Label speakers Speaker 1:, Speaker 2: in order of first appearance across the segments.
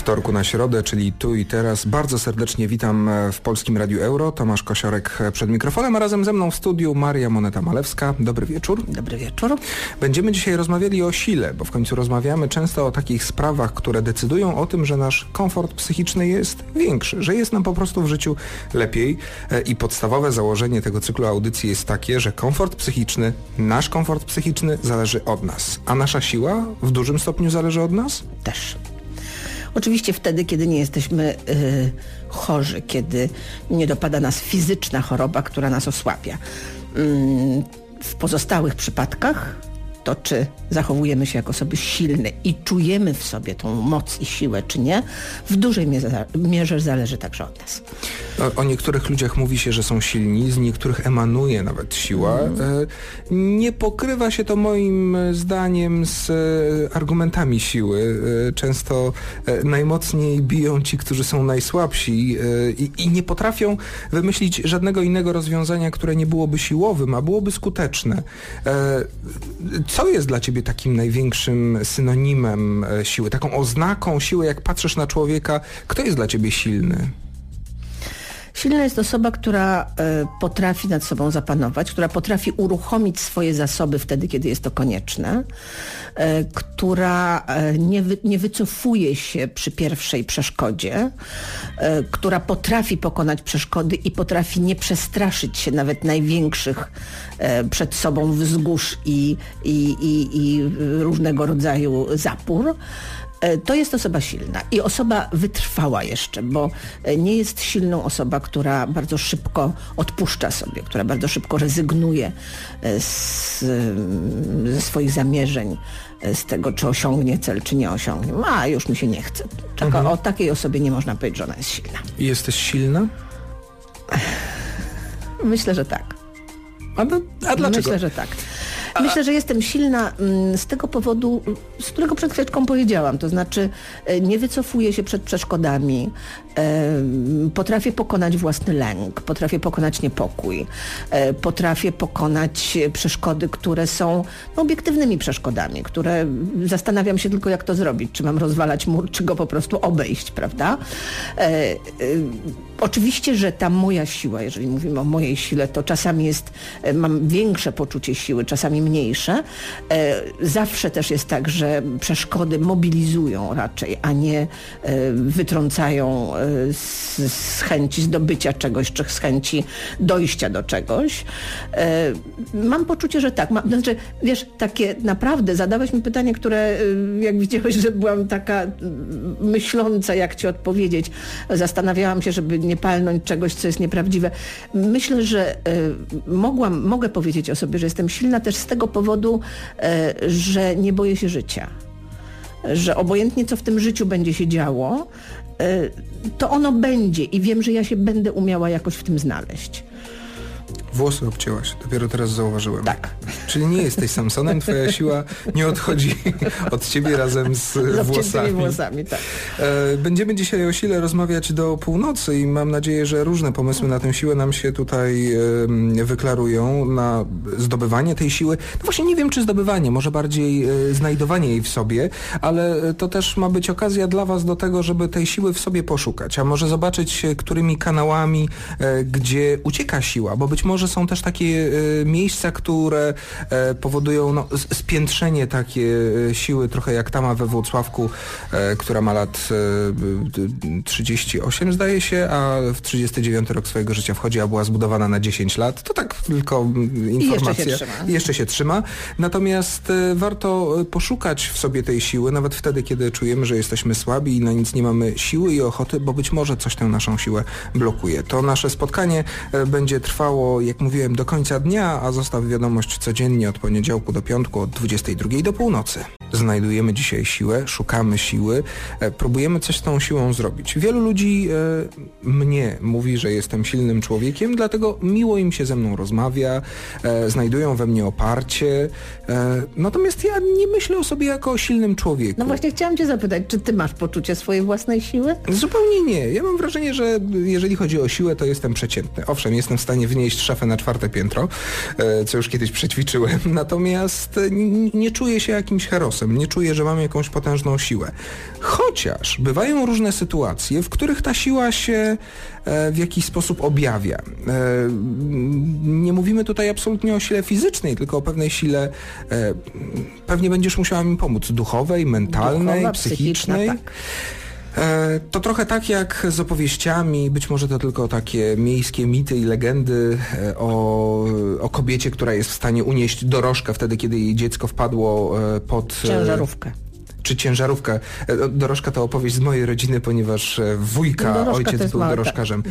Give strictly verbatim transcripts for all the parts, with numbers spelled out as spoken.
Speaker 1: wtorku na środę, czyli tu i teraz. Bardzo serdecznie witam w Polskim Radiu Euro. Tomasz Kosiorek przed mikrofonem, a razem ze mną w studiu Maria Moneta-Malewska. Dobry wieczór.
Speaker 2: Dobry wieczór.
Speaker 1: Będziemy dzisiaj rozmawiali o sile, bo w końcu rozmawiamy często o takich sprawach, które decydują o tym, że nasz komfort psychiczny jest większy, że jest nam po prostu w życiu lepiej. I podstawowe założenie tego cyklu audycji jest takie, że komfort psychiczny, nasz komfort psychiczny zależy od nas. A nasza siła w dużym stopniu zależy od nas?
Speaker 2: Też. Oczywiście wtedy, kiedy nie jesteśmy y, chorzy, kiedy nie dopada nas fizyczna choroba, która nas osłabia. Ym, w pozostałych przypadkach to, czy zachowujemy się jako osoby silne i czujemy w sobie tą moc i siłę, czy nie, w dużej mierze, mierze zależy także od nas.
Speaker 1: O, o niektórych ludziach mówi się, że są silni, z niektórych emanuje nawet siła. Mm. Nie pokrywa się to moim zdaniem z argumentami siły. Często najmocniej biją ci, którzy są najsłabsi i, i nie potrafią wymyślić żadnego innego rozwiązania, które nie byłoby siłowym, a byłoby skuteczne. Co jest dla ciebie takim największym synonimem siły, taką oznaką siły, jak patrzysz na człowieka? Kto jest dla ciebie silny?
Speaker 2: Silna jest osoba, która y, potrafi nad sobą zapanować, która potrafi uruchomić swoje zasoby wtedy, kiedy jest to konieczne, y, która y, nie, wy, nie wycofuje się przy pierwszej przeszkodzie, y, która potrafi pokonać przeszkody i potrafi nie przestraszyć się nawet największych y, przed sobą wzgórz i, i, i, i różnego rodzaju zapór. To jest osoba silna i osoba wytrwała jeszcze, bo nie jest silną osoba, która bardzo szybko odpuszcza sobie, która bardzo szybko rezygnuje z, ze swoich zamierzeń, z tego, czy osiągnie cel, czy nie osiągnie. A już mi się nie chce. Taka, mhm. O takiej osobie nie można powiedzieć, że ona jest silna.
Speaker 1: I jesteś silna?
Speaker 2: Myślę, że tak.
Speaker 1: A, do, a dlaczego?
Speaker 2: Myślę, że tak. Myślę, że jestem silna z tego powodu, z którego przed chwileczką powiedziałam, to znaczy nie wycofuję się przed przeszkodami, potrafię pokonać własny lęk, potrafię pokonać niepokój, potrafię pokonać przeszkody, które są no, obiektywnymi przeszkodami, które zastanawiam się tylko, jak to zrobić, czy mam rozwalać mur, czy go po prostu obejść, prawda? Oczywiście, że ta moja siła, jeżeli mówimy o mojej sile, to czasami jest, mam większe poczucie siły, czasami mniejsze. Zawsze też jest tak, że przeszkody mobilizują raczej, a nie wytrącają z, z chęci zdobycia czegoś, czy z chęci dojścia do czegoś. Mam poczucie, że tak. Mam, znaczy, wiesz, takie naprawdę zadałeś mi pytanie, które jak widziałeś, że byłam taka myśląca, jak ci odpowiedzieć. Zastanawiałam się, żeby nie palnąć czegoś, co jest nieprawdziwe. Myślę, że mogłam, mogę powiedzieć o sobie, że jestem silna też z tego powodu, że nie boję się życia. Że obojętnie co w tym życiu będzie się działo, to ono będzie i wiem, że ja się będę umiała jakoś w tym znaleźć.
Speaker 1: Włosy obcięłaś, dopiero teraz zauważyłem.
Speaker 2: Tak.
Speaker 1: Czyli nie jesteś Samsonem, twoja siła nie odchodzi od ciebie razem z, z włosami.
Speaker 2: włosami, tak.
Speaker 1: Będziemy dzisiaj o sile rozmawiać do północy i mam nadzieję, że różne pomysły na tę siłę nam się tutaj wyklarują, na zdobywanie tej siły. No właśnie nie wiem, czy zdobywanie, może bardziej znajdowanie jej w sobie, ale to też ma być okazja dla was do tego, żeby tej siły w sobie poszukać, a może zobaczyć, którymi kanałami, gdzie ucieka siła, bo być może są też takie y, miejsca, które y, powodują no, spiętrzenie takie y, siły, trochę jak tama we Włocławku, y, która ma lat y, trzydzieści osiem zdaje się, a w trzydziesty dziewiąty rok swojego życia wchodzi, a była zbudowana na dziesięć lat. To tak tylko informacja.
Speaker 2: I jeszcze się trzyma.
Speaker 1: I jeszcze się trzyma. Natomiast y, warto poszukać w sobie tej siły, nawet wtedy, kiedy czujemy, że jesteśmy słabi i na nic nie mamy siły i ochoty, bo być może coś tę naszą siłę blokuje. To nasze spotkanie y, będzie trwało, jak mówiłem, do końca dnia, a zostaw wiadomość codziennie od poniedziałku do piątku od dwudziestej drugiej do północy. Znajdujemy dzisiaj siłę, szukamy siły, e, próbujemy coś z tą siłą zrobić. Wielu ludzi e, mnie mówi, że jestem silnym człowiekiem, dlatego miło im się ze mną rozmawia, e, znajdują we mnie oparcie. E, natomiast ja nie myślę o sobie jako o silnym człowieku.
Speaker 2: No właśnie chciałam cię zapytać, czy ty masz poczucie swojej własnej siły?
Speaker 1: Zupełnie nie. Ja mam wrażenie, że jeżeli chodzi o siłę, to jestem przeciętny. Owszem, jestem w stanie wnieść szafę na czwarte piętro, e, co już kiedyś przećwiczyłem, natomiast nie, nie czuję się jakimś herosem. głosem, nie czuję, że mam jakąś potężną siłę. Chociaż bywają różne sytuacje, w których ta siła się e, w jakiś sposób objawia. E, nie mówimy tutaj absolutnie o sile fizycznej, tylko o pewnej sile, e, pewnie będziesz musiała mi pomóc, duchowej, mentalnej,
Speaker 2: Duchowa,
Speaker 1: psychicznej.
Speaker 2: tak.
Speaker 1: To trochę tak jak z opowieściami, być może to tylko takie miejskie mity i legendy o, o kobiecie, która jest w stanie unieść dorożkę wtedy, kiedy jej dziecko wpadło pod...
Speaker 2: Ciężarówkę.
Speaker 1: Czy ciężarówkę. Dorożka to opowieść z mojej rodziny, ponieważ wujka,
Speaker 2: Dorożka
Speaker 1: ojciec był
Speaker 2: mała,
Speaker 1: dorożkarzem.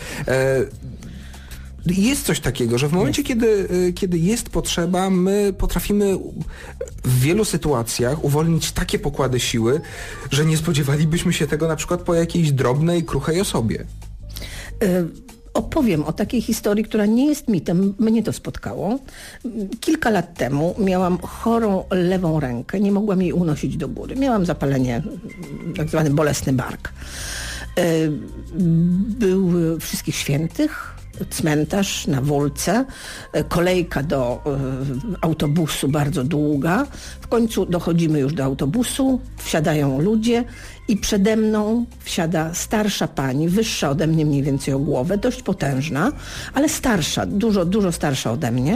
Speaker 1: Jest coś takiego, że w momencie, kiedy, kiedy jest potrzeba, my potrafimy w wielu sytuacjach uwolnić takie pokłady siły, że nie spodziewalibyśmy się tego na przykład po jakiejś drobnej, kruchej osobie.
Speaker 2: Y- Opowiem o takiej historii, która nie jest mitem. Mnie to spotkało. Kilka lat temu miałam chorą lewą rękę. Nie mogłam jej unosić do góry. Miałam zapalenie, tak zwany bolesny bark. Był Wszystkich Świętych, cmentarz na Wólce, kolejka do autobusu bardzo długa. W końcu dochodzimy już do autobusu, wsiadają ludzie i przede mną wsiada starsza pani, wyższa ode mnie mniej więcej o głowę, dość potężna, ale starsza, dużo, dużo starsza ode mnie.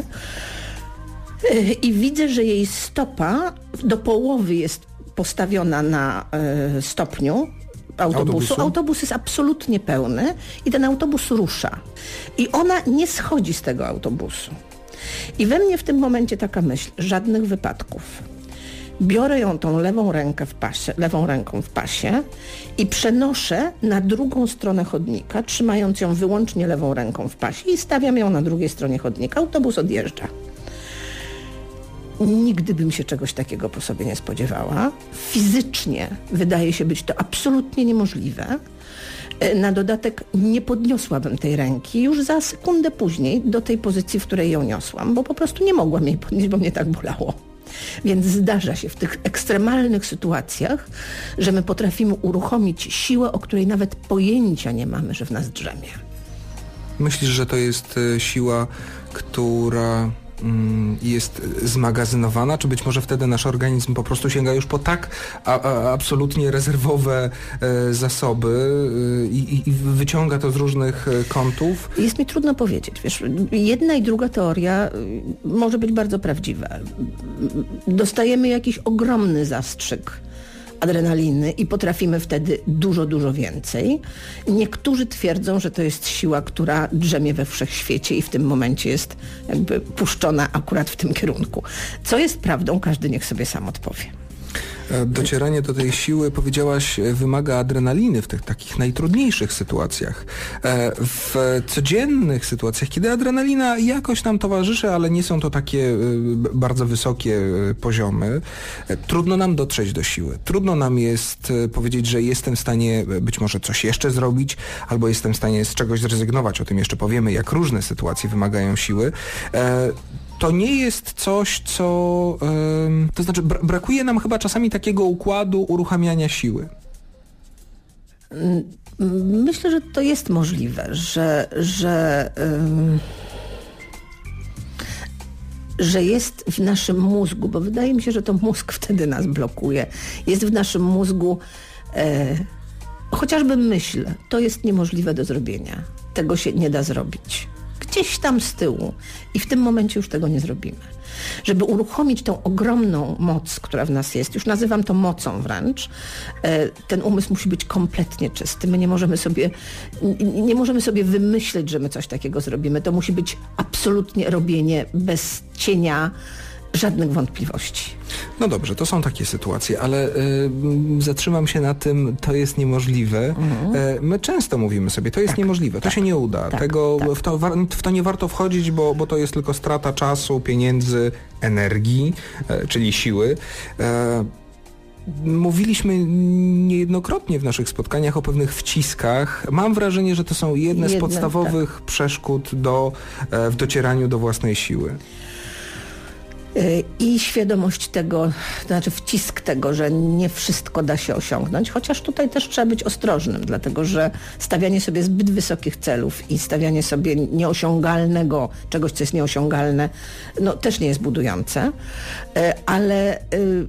Speaker 2: I widzę, że jej stopa do połowy jest postawiona na stopniu autobusu.
Speaker 1: Autobusu.
Speaker 2: Autobus jest absolutnie pełny i ten autobus rusza. I ona nie schodzi z tego autobusu. I we mnie w tym momencie taka myśl, żadnych wypadków. Biorę ją tą lewą rękę w pasie, lewą ręką w pasie i przenoszę na drugą stronę chodnika, trzymając ją wyłącznie lewą ręką w pasie i stawiam ją na drugiej stronie chodnika. Autobus odjeżdża. Nigdy bym się czegoś takiego po sobie nie spodziewała. Fizycznie wydaje się być to absolutnie niemożliwe. Na dodatek nie podniosłabym tej ręki już za sekundę później do tej pozycji, w której ją niosłam, bo po prostu nie mogłam jej podnieść, bo mnie tak bolało. Więc zdarza się w tych ekstremalnych sytuacjach, że my potrafimy uruchomić siłę, o której nawet pojęcia nie mamy, że w nas drzemie.
Speaker 1: Myślisz, że to jest siła, która jest zmagazynowana, czy być może wtedy nasz organizm po prostu sięga już po tak a, a, absolutnie rezerwowe e, zasoby e, i, i wyciąga to z różnych kątów?
Speaker 2: Jest mi trudno powiedzieć. Wiesz, jedna i druga teoria może być bardzo prawdziwa. Dostajemy jakiś ogromny zastrzyk adrenaliny i potrafimy wtedy dużo, dużo więcej. Niektórzy twierdzą, że to jest siła, która drzemie we wszechświecie i w tym momencie jest jakby puszczona akurat w tym kierunku. Co jest prawdą, każdy niech sobie sam odpowie.
Speaker 1: Docieranie do tej siły, powiedziałaś, wymaga adrenaliny w tych takich najtrudniejszych sytuacjach. W codziennych sytuacjach, kiedy adrenalina jakoś nam towarzyszy, ale nie są to takie bardzo wysokie poziomy, trudno nam dotrzeć do siły. Trudno nam jest powiedzieć, że jestem w stanie być może coś jeszcze zrobić, albo jestem w stanie z czegoś zrezygnować. O tym jeszcze powiemy, jak różne sytuacje wymagają siły. To nie jest coś, co... Yy, to znaczy bra- brakuje nam chyba czasami takiego układu uruchamiania siły.
Speaker 2: Myślę, że to jest możliwe, że, że, yy, że jest w naszym mózgu, bo wydaje mi się, że to mózg wtedy nas blokuje. Jest w naszym mózgu yy, chociażby myśl, to jest niemożliwe do zrobienia. Tego się nie da zrobić. Gdzieś tam z tyłu i w tym momencie już tego nie zrobimy. Żeby uruchomić tą ogromną moc, która w nas jest, już nazywam to mocą wręcz, ten umysł musi być kompletnie czysty. My nie możemy sobie, nie możemy sobie wymyśleć, że my coś takiego zrobimy. To musi być absolutnie robienie bez cienia żadnych wątpliwości.
Speaker 1: No dobrze, to są takie sytuacje, ale y, zatrzymam się na tym, to jest niemożliwe. Mhm. Y, my często mówimy sobie, to jest tak, niemożliwe, to tak, się nie uda. Tak, Tego, tak. W, to, w to nie warto wchodzić, bo, bo to jest tylko strata czasu, pieniędzy, energii, y, czyli siły. Y, Mówiliśmy niejednokrotnie w naszych spotkaniach o pewnych wciskach. Mam wrażenie, że to są jedne, jedne z podstawowych tak. przeszkód do, w docieraniu do własnej siły.
Speaker 2: I świadomość tego, to znaczy wcisk tego, że nie wszystko da się osiągnąć, chociaż tutaj też trzeba być ostrożnym, dlatego że stawianie sobie zbyt wysokich celów i stawianie sobie nieosiągalnego, czegoś, co jest nieosiągalne, no też nie jest budujące, ale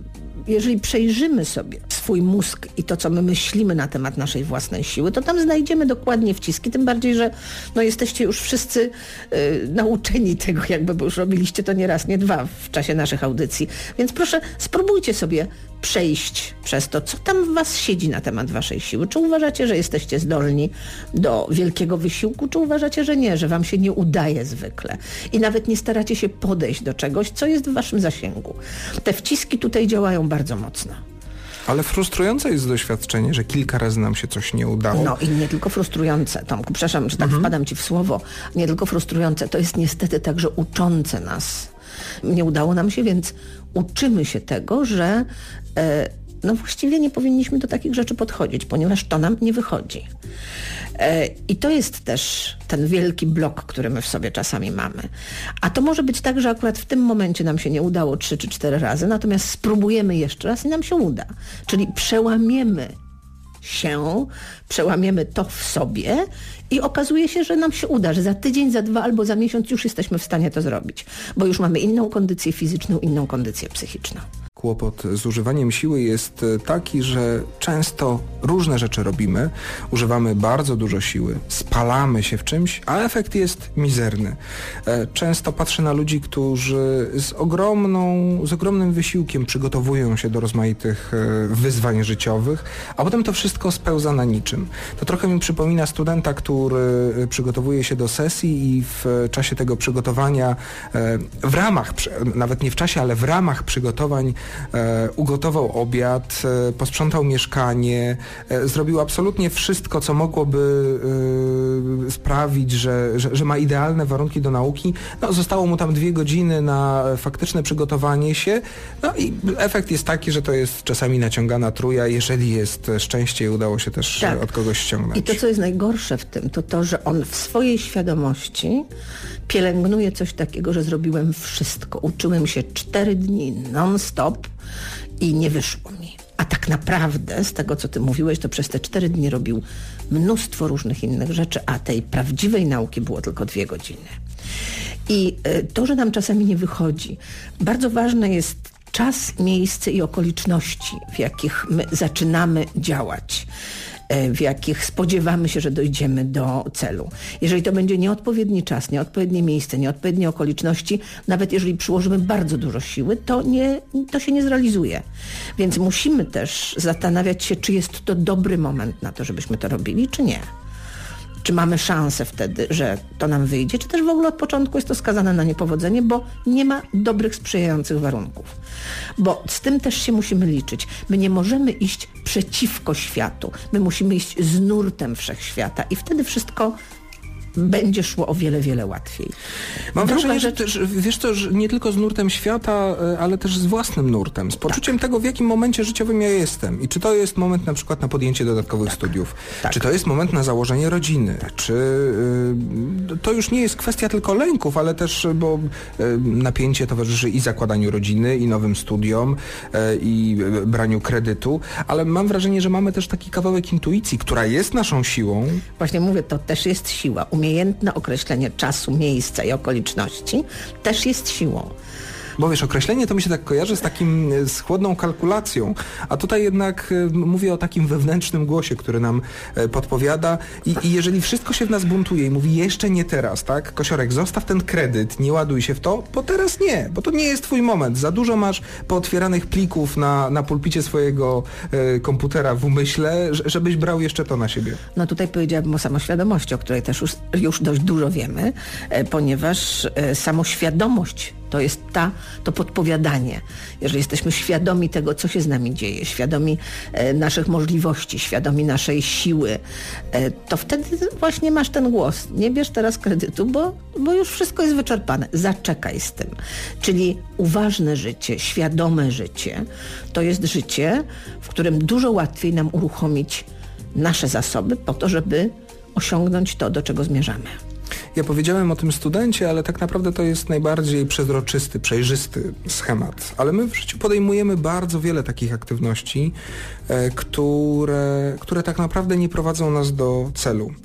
Speaker 2: jeżeli przejrzymy sobie swój mózg i to, co my myślimy na temat naszej własnej siły, to tam znajdziemy dokładnie wciski, tym bardziej, że no, jesteście już wszyscy y, nauczeni tego, jakby, bo już robiliście to nie raz, nie dwa w czasie naszych audycji. Więc proszę, spróbujcie sobie przejść przez to, co tam w was siedzi na temat waszej siły. Czy uważacie, że jesteście zdolni do wielkiego wysiłku, czy uważacie, że nie, że wam się nie udaje zwykle i nawet nie staracie się podejść do czegoś, co jest w waszym zasięgu. Te wciski tutaj działają bardzo mocno.
Speaker 1: Ale frustrujące jest doświadczenie, że kilka razy nam się coś nie udało.
Speaker 2: No i nie tylko frustrujące, Tomku, przepraszam, że tak mhm. wpadam ci w słowo, nie tylko frustrujące, to jest niestety także uczące nas. Nie udało nam się, więc uczymy się tego, że e, no właściwie nie powinniśmy do takich rzeczy podchodzić, ponieważ to nam nie wychodzi. E, I to jest też ten wielki blok, który my w sobie czasami mamy. A to może być tak, że akurat w tym momencie nam się nie udało trzy czy cztery razy, natomiast spróbujemy jeszcze raz i nam się uda. Czyli przełamiemy się, przełamiemy to w sobie i okazuje się, że nam się uda, że za tydzień, za dwa albo za miesiąc już jesteśmy w stanie to zrobić, bo już mamy inną kondycję fizyczną, inną kondycję psychiczną.
Speaker 1: Kłopot z używaniem siły jest taki, że często różne rzeczy robimy, używamy bardzo dużo siły, spalamy się w czymś, a efekt jest mizerny. Często patrzę na ludzi, którzy z ogromną, z ogromnym wysiłkiem przygotowują się do rozmaitych wyzwań życiowych, a potem to wszystko spełza na niczym. To trochę mi przypomina studenta, który przygotowuje się do sesji i w czasie tego przygotowania, w ramach, nawet nie w czasie, ale w ramach przygotowań E, ugotował obiad, e, posprzątał mieszkanie, e, zrobił absolutnie wszystko, co mogłoby e, sprawić, że, że, że ma idealne warunki do nauki. No, zostało mu tam dwie godziny na faktyczne przygotowanie się. No i efekt jest taki, że to jest czasami naciągana truja, jeżeli jest szczęście i udało się też tak. od kogoś ściągnąć.
Speaker 2: I to, co jest najgorsze w tym, to to, że on w swojej świadomości pielęgnuje coś takiego, że zrobiłem wszystko. Uczyłem się cztery dni non-stop i nie wyszło mi. A tak naprawdę, z tego, co ty mówiłeś, to przez te cztery dni robił mnóstwo różnych innych rzeczy, a tej prawdziwej nauki było tylko dwie godziny. I to, że nam czasami nie wychodzi, bardzo ważne jest czas, miejsce i okoliczności, w jakich my zaczynamy działać, w jakich spodziewamy się, że dojdziemy do celu. Jeżeli to będzie nieodpowiedni czas, nieodpowiednie miejsce, nieodpowiednie okoliczności, nawet jeżeli przyłożymy bardzo dużo siły, to, nie, to się nie zrealizuje. Więc musimy też zastanawiać się, czy jest to dobry moment na to, żebyśmy to robili, czy nie. Czy mamy szansę wtedy, że to nam wyjdzie, czy też w ogóle od początku jest to skazane na niepowodzenie, bo nie ma dobrych, sprzyjających warunków. Bo z tym też się musimy liczyć. My nie możemy iść przeciwko światu. My musimy iść z nurtem wszechświata i wtedy wszystko będzie szło o wiele, wiele łatwiej.
Speaker 1: Mam Druga wrażenie, rzecz... że też, wiesz co, że nie tylko z nurtem świata, ale też z własnym nurtem, z poczuciem tak. tego, w jakim momencie życiowym ja jestem i czy to jest moment na przykład na podjęcie dodatkowych tak. studiów, tak. czy to jest moment na założenie rodziny, czy y, to już nie jest kwestia tylko lęków, ale też, bo y, napięcie towarzyszy i zakładaniu rodziny, i nowym studiom, y, i braniu kredytu, ale mam wrażenie, że mamy też taki kawałek intuicji, która jest naszą siłą.
Speaker 2: Właśnie mówię, to też jest siła. Umiejętne określenie czasu, miejsca i okoliczności też jest siłą.
Speaker 1: Bo wiesz, określenie to mi się tak kojarzy z takim, z chłodną kalkulacją, a tutaj jednak y, mówię o takim wewnętrznym głosie, który nam y, podpowiada i, i jeżeli wszystko się w nas buntuje i mówi jeszcze nie teraz, tak? Kosiorek, zostaw ten kredyt, nie ładuj się w to, bo teraz nie, bo to nie jest twój moment. Za dużo masz pootwieranych plików na, na pulpicie swojego y, komputera w umyśle, żebyś brał jeszcze to na siebie.
Speaker 2: No tutaj powiedziałabym o samoświadomości, o której też już, już dość dużo wiemy, y, ponieważ y, samoświadomość to jest ta, to podpowiadanie. Jeżeli jesteśmy świadomi tego, co się z nami dzieje, świadomi e, naszych możliwości, świadomi naszej siły, e, to wtedy właśnie masz ten głos. Nie bierz teraz kredytu, bo, bo już wszystko jest wyczerpane. Zaczekaj z tym. Czyli uważne życie, świadome życie, to jest życie, w którym dużo łatwiej nam uruchomić nasze zasoby po to, żeby osiągnąć to, do czego zmierzamy.
Speaker 1: Ja powiedziałem o tym studencie, ale tak naprawdę to jest najbardziej przezroczysty, przejrzysty schemat. Ale my w życiu podejmujemy bardzo wiele takich aktywności, e, które, które tak naprawdę nie prowadzą nas do celu.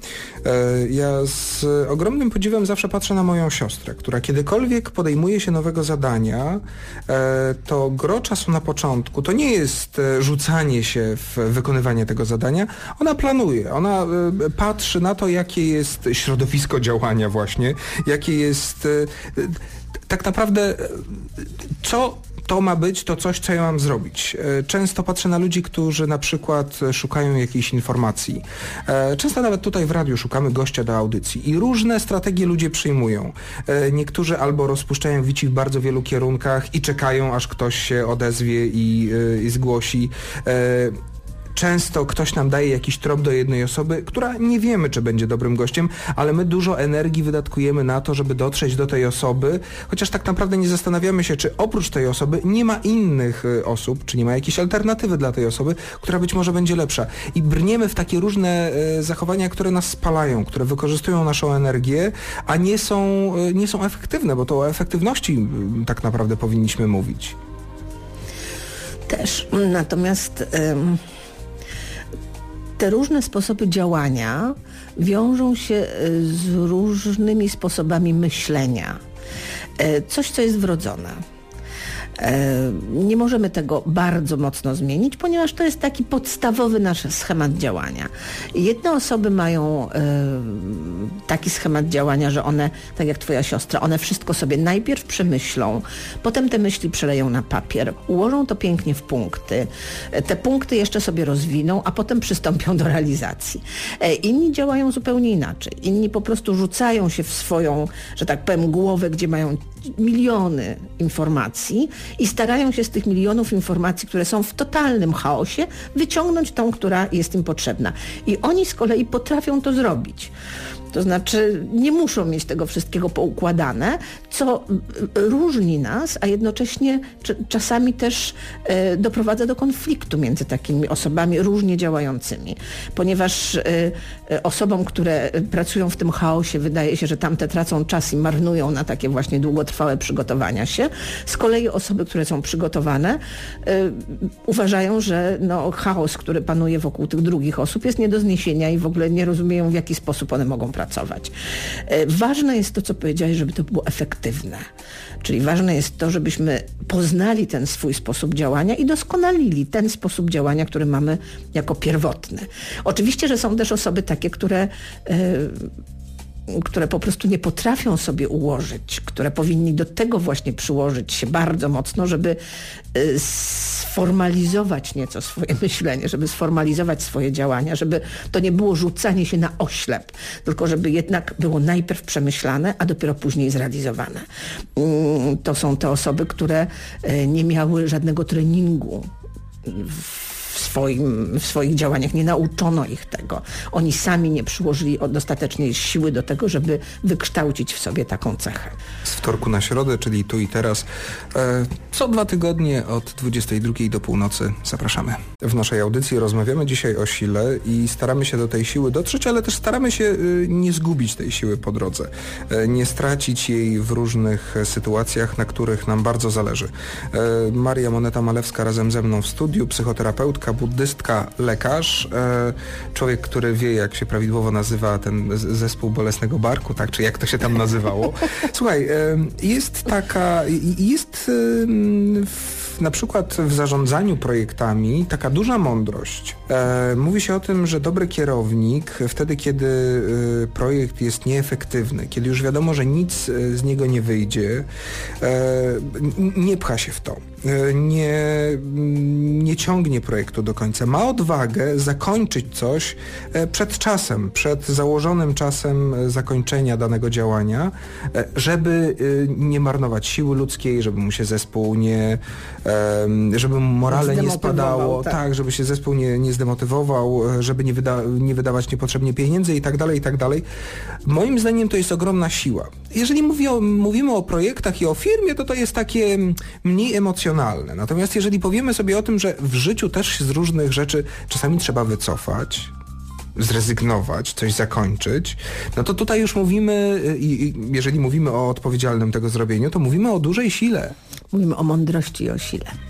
Speaker 1: Ja z ogromnym podziwem zawsze patrzę na moją siostrę, która kiedykolwiek podejmuje się nowego zadania, to gro czasu na początku to nie jest rzucanie się w wykonywanie tego zadania, ona planuje, ona patrzy na to, jakie jest środowisko działania właśnie, jakie jest tak naprawdę co to ma być to coś, co ja mam zrobić. Często patrzę na ludzi, którzy na przykład szukają jakiejś informacji. Często nawet tutaj w radiu szukamy gościa do audycji i różne strategie ludzie przyjmują. Niektórzy albo rozpuszczają wici w bardzo wielu kierunkach i czekają, aż ktoś się odezwie i, i zgłosi. Często ktoś nam daje jakiś trop do jednej osoby, która nie wiemy, czy będzie dobrym gościem, ale my dużo energii wydatkujemy na to, żeby dotrzeć do tej osoby, chociaż tak naprawdę nie zastanawiamy się, czy oprócz tej osoby nie ma innych osób, czy nie ma jakiejś alternatywy dla tej osoby, która być może będzie lepsza. I brniemy w takie różne zachowania, które nas spalają, które wykorzystują naszą energię, a nie są, nie są efektywne, bo to o efektywności tak naprawdę powinniśmy mówić.
Speaker 2: Też. Natomiast... Ym... Te różne sposoby działania wiążą się z różnymi sposobami myślenia. Coś, co jest wrodzone. Nie możemy tego bardzo mocno zmienić, ponieważ to jest taki podstawowy nasz schemat działania. Jedne osoby mają taki schemat działania, że one, tak jak twoja siostra, one wszystko sobie najpierw przemyślą, potem te myśli przeleją na papier, ułożą to pięknie w punkty, te punkty jeszcze sobie rozwiną, a potem przystąpią do realizacji. Inni działają zupełnie inaczej. Inni po prostu rzucają się w swoją, że tak powiem, głowę, gdzie mają miliony informacji i starają się z tych milionów informacji, które są w totalnym chaosie, wyciągnąć tą, która jest im potrzebna. I oni z kolei potrafią to zrobić. To znaczy nie muszą mieć tego wszystkiego poukładane, co różni nas, a jednocześnie czasami też e, doprowadza do konfliktu między takimi osobami różnie działającymi. Ponieważ e, osobom, które pracują w tym chaosie, wydaje się, że tamte tracą czas i marnują na takie właśnie długotrwałe przygotowania się. Z kolei osoby, które są przygotowane, e, uważają, że no, chaos, który panuje wokół tych drugich osób, jest nie do zniesienia i w ogóle nie rozumieją, w jaki sposób one mogą pracować. Pracować. Ważne jest to, co powiedziałeś, żeby to było efektywne. Czyli ważne jest to, żebyśmy poznali ten swój sposób działania i doskonalili ten sposób działania, który mamy jako pierwotny. Oczywiście, że są też osoby takie, które... Yy, które po prostu nie potrafią sobie ułożyć, które powinni do tego właśnie przyłożyć się bardzo mocno, żeby sformalizować nieco swoje myślenie, żeby sformalizować swoje działania, żeby to nie było rzucanie się na oślep, tylko żeby jednak było najpierw przemyślane, a dopiero później zrealizowane. To są te osoby, które nie miały żadnego treningu w swoim, w swoich działaniach, nie nauczono ich tego. Oni sami nie przyłożyli dostatecznej siły do tego, żeby wykształcić w sobie taką cechę.
Speaker 1: Z wtorku na środę, czyli tu i teraz, e, co dwa tygodnie od dwudziestej drugiej do północy zapraszamy. W naszej audycji rozmawiamy dzisiaj o sile i staramy się do tej siły dotrzeć, ale też staramy się y, nie zgubić tej siły po drodze, e, nie stracić jej w różnych sytuacjach, na których nam bardzo zależy. E, Maria Moneta-Malewska razem ze mną w studiu, psychoterapeutka, buddystka, lekarz, e, człowiek, który wie, jak się prawidłowo nazywa ten zespół bolesnego barku, tak, czy jak to się tam nazywało. Słuchaj, e, jest taka, jest e, w, na przykład w zarządzaniu projektami taka duża mądrość. E, mówi się o tym, że dobry kierownik wtedy, kiedy e, projekt jest nieefektywny, kiedy już wiadomo, że nic z niego nie wyjdzie, e, nie pcha się w to. Nie, nie ciągnie projektu do końca. Ma odwagę zakończyć coś przed czasem, przed założonym czasem zakończenia danego działania, żeby nie marnować siły ludzkiej, żeby mu się zespół nie, żeby mu morale nie spadało, tak. tak, żeby się zespół nie, nie zdemotywował, żeby nie, wyda, nie wydawać niepotrzebnie pieniędzy i tak dalej, i tak dalej. Moim zdaniem to jest ogromna siła. Jeżeli mówi o, mówimy o projektach i o firmie, to to jest takie mniej emocjonalne. Natomiast jeżeli powiemy sobie o tym, że w życiu też się z różnych rzeczy czasami trzeba wycofać, zrezygnować, coś zakończyć, no to tutaj już mówimy, jeżeli mówimy o odpowiedzialnym tego zrobieniu, to mówimy o dużej sile.
Speaker 2: Mówimy o mądrości i o sile.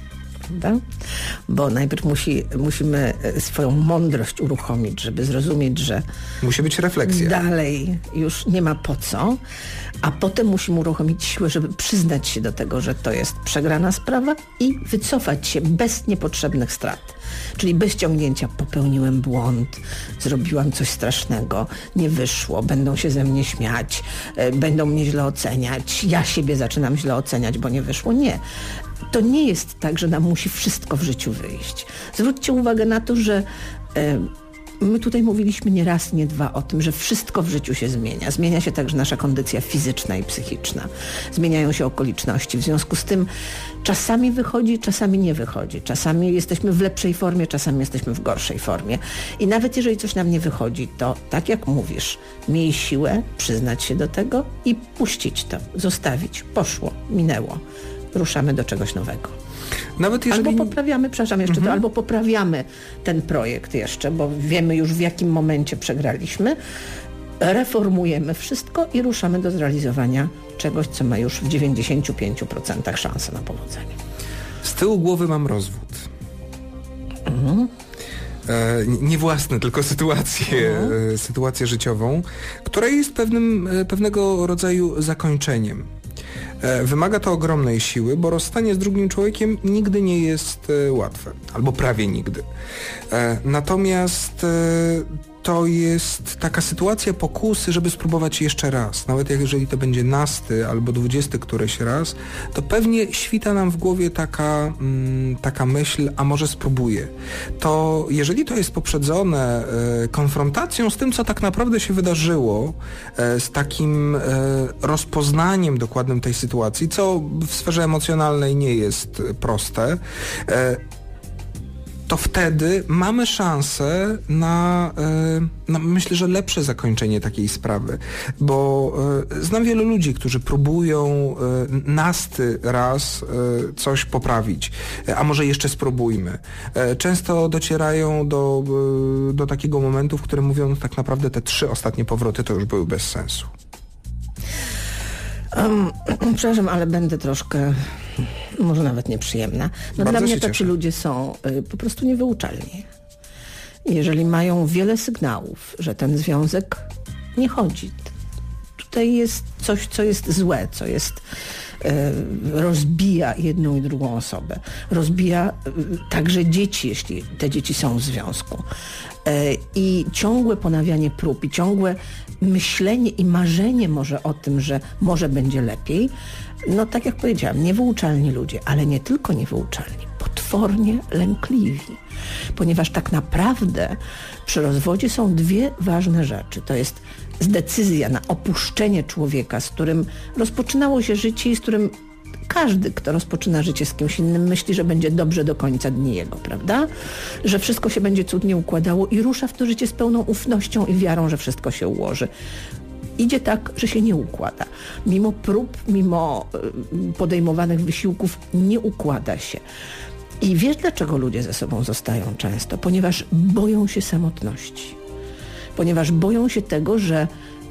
Speaker 2: prawda? Bo najpierw musi, musimy swoją mądrość uruchomić, żeby zrozumieć, że
Speaker 1: musi być refleksja.
Speaker 2: Dalej już nie ma po co, a potem musimy uruchomić siłę, żeby przyznać się do tego, że to jest przegrana sprawa i wycofać się bez niepotrzebnych strat. Czyli bez ciągnięcia popełniłem błąd, zrobiłam coś strasznego, nie wyszło, będą się ze mnie śmiać, będą mnie źle oceniać, ja siebie zaczynam źle oceniać, bo nie wyszło. Nie. To nie jest tak, że nam musi wszystko w życiu wyjść. Zwróćcie uwagę na to, że e, my tutaj mówiliśmy nie raz, nie dwa o tym, że wszystko w życiu się zmienia. Zmienia się także nasza kondycja fizyczna i psychiczna. Zmieniają się okoliczności. W związku z tym czasami wychodzi, czasami nie wychodzi. Czasami jesteśmy w lepszej formie, czasami jesteśmy w gorszej formie. I nawet jeżeli coś nam nie wychodzi, to tak jak mówisz, miej siłę przyznać się do tego i puścić to, zostawić. Poszło, minęło. Ruszamy do czegoś nowego.
Speaker 1: Nawet jeżeli...
Speaker 2: Albo poprawiamy, przepraszam jeszcze mhm. to, albo poprawiamy ten projekt jeszcze, bo wiemy już w jakim momencie przegraliśmy, reformujemy wszystko i ruszamy do zrealizowania czegoś, co ma już w dziewięćdziesięciu pięciu procentach szansę na powodzenie.
Speaker 1: Z tyłu głowy mam rozwód. Mhm. E, nie własny, tylko sytuację, mhm. sytuację życiową, która jest pewnym, pewnego rodzaju zakończeniem. Wymaga to ogromnej siły, bo rozstanie z drugim człowiekiem nigdy nie jest łatwe, albo prawie nigdy. Natomiast to jest taka sytuacja pokusy, żeby spróbować jeszcze raz. Nawet jeżeli to będzie nasty albo dwudziesty któryś raz, to pewnie świta nam w głowie taka, mm, taka myśl, a może spróbuję. To jeżeli to jest poprzedzone e, konfrontacją z tym, co tak naprawdę się wydarzyło, e, z takim e, rozpoznaniem dokładnym tej sytuacji, co w sferze emocjonalnej nie jest proste, e, to wtedy mamy szansę na, na, myślę, że lepsze zakończenie takiej sprawy, bo znam wielu ludzi, którzy próbują nasty raz coś poprawić, a może jeszcze spróbujmy. Często docierają do, do takiego momentu, w którym mówią, no tak naprawdę te trzy ostatnie powroty to już były bez sensu.
Speaker 2: Um, przepraszam, ale będę troszkę, może nawet nieprzyjemna. No dla mnie tacy ludzie są y, po prostu niewyuczalni. Jeżeli mają wiele sygnałów, że ten związek nie chodzi. Tutaj jest coś, co jest złe, co jest y, rozbija jedną i drugą osobę. Rozbija y, także dzieci, jeśli te dzieci są w związku. I ciągłe ponawianie prób i ciągłe myślenie i marzenie może o tym, że może będzie lepiej, no tak jak powiedziałam, niewyuczalni ludzie, ale nie tylko niewyuczalni, potwornie lękliwi, ponieważ tak naprawdę przy rozwodzie są dwie ważne rzeczy. To jest decyzja na opuszczenie człowieka, z którym rozpoczynało się życie i z którym każdy, kto rozpoczyna życie z kimś innym, myśli, że będzie dobrze do końca dni jego, prawda? Że wszystko się będzie cudnie układało i rusza w to życie z pełną ufnością i wiarą, że wszystko się ułoży. Idzie tak, że się nie układa. Mimo prób, mimo podejmowanych wysiłków nie układa się. I wiesz, dlaczego ludzie ze sobą zostają często? Ponieważ boją się samotności. Ponieważ boją się tego, że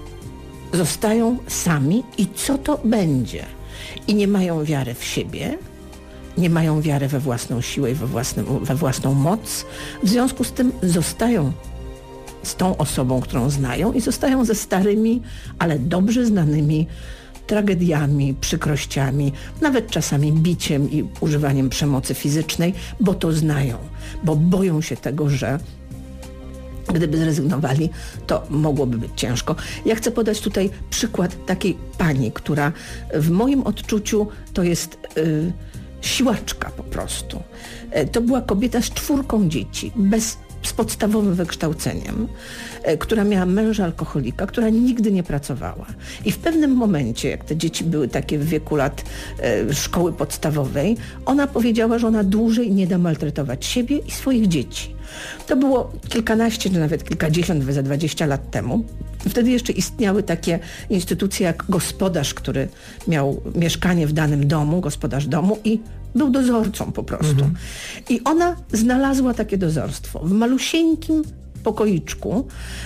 Speaker 2: zostają sami i co to będzie? I nie mają wiary w siebie, nie mają wiary we własną siłę i we, własnym, we własną moc. W związku z tym zostają z tą osobą, którą znają i zostają ze starymi, ale dobrze znanymi tragediami, przykrościami, nawet czasami biciem i używaniem przemocy fizycznej, bo to znają, bo boją się tego, że gdyby zrezygnowali, to mogłoby być ciężko. Ja chcę podać tutaj przykład takiej pani, która w moim odczuciu to jest y, siłaczka po prostu. Y, to była kobieta z czwórką dzieci, bez, z podstawowym wykształceniem, y, która miała męża alkoholika, która nigdy nie pracowała. I w pewnym momencie, jak te dzieci były takie w wieku lat y, szkoły podstawowej, ona powiedziała, że ona dłużej nie da maltretować siebie i swoich dzieci. To było kilkanaście, czy nawet kilkadziesiąt, za dwadzieścia lat temu. Wtedy jeszcze istniały takie instytucje jak gospodarz, który miał mieszkanie w danym domu, gospodarz domu i był dozorcą po prostu. Mhm. I ona znalazła takie dozorstwo w malusieńkim pokoiczku,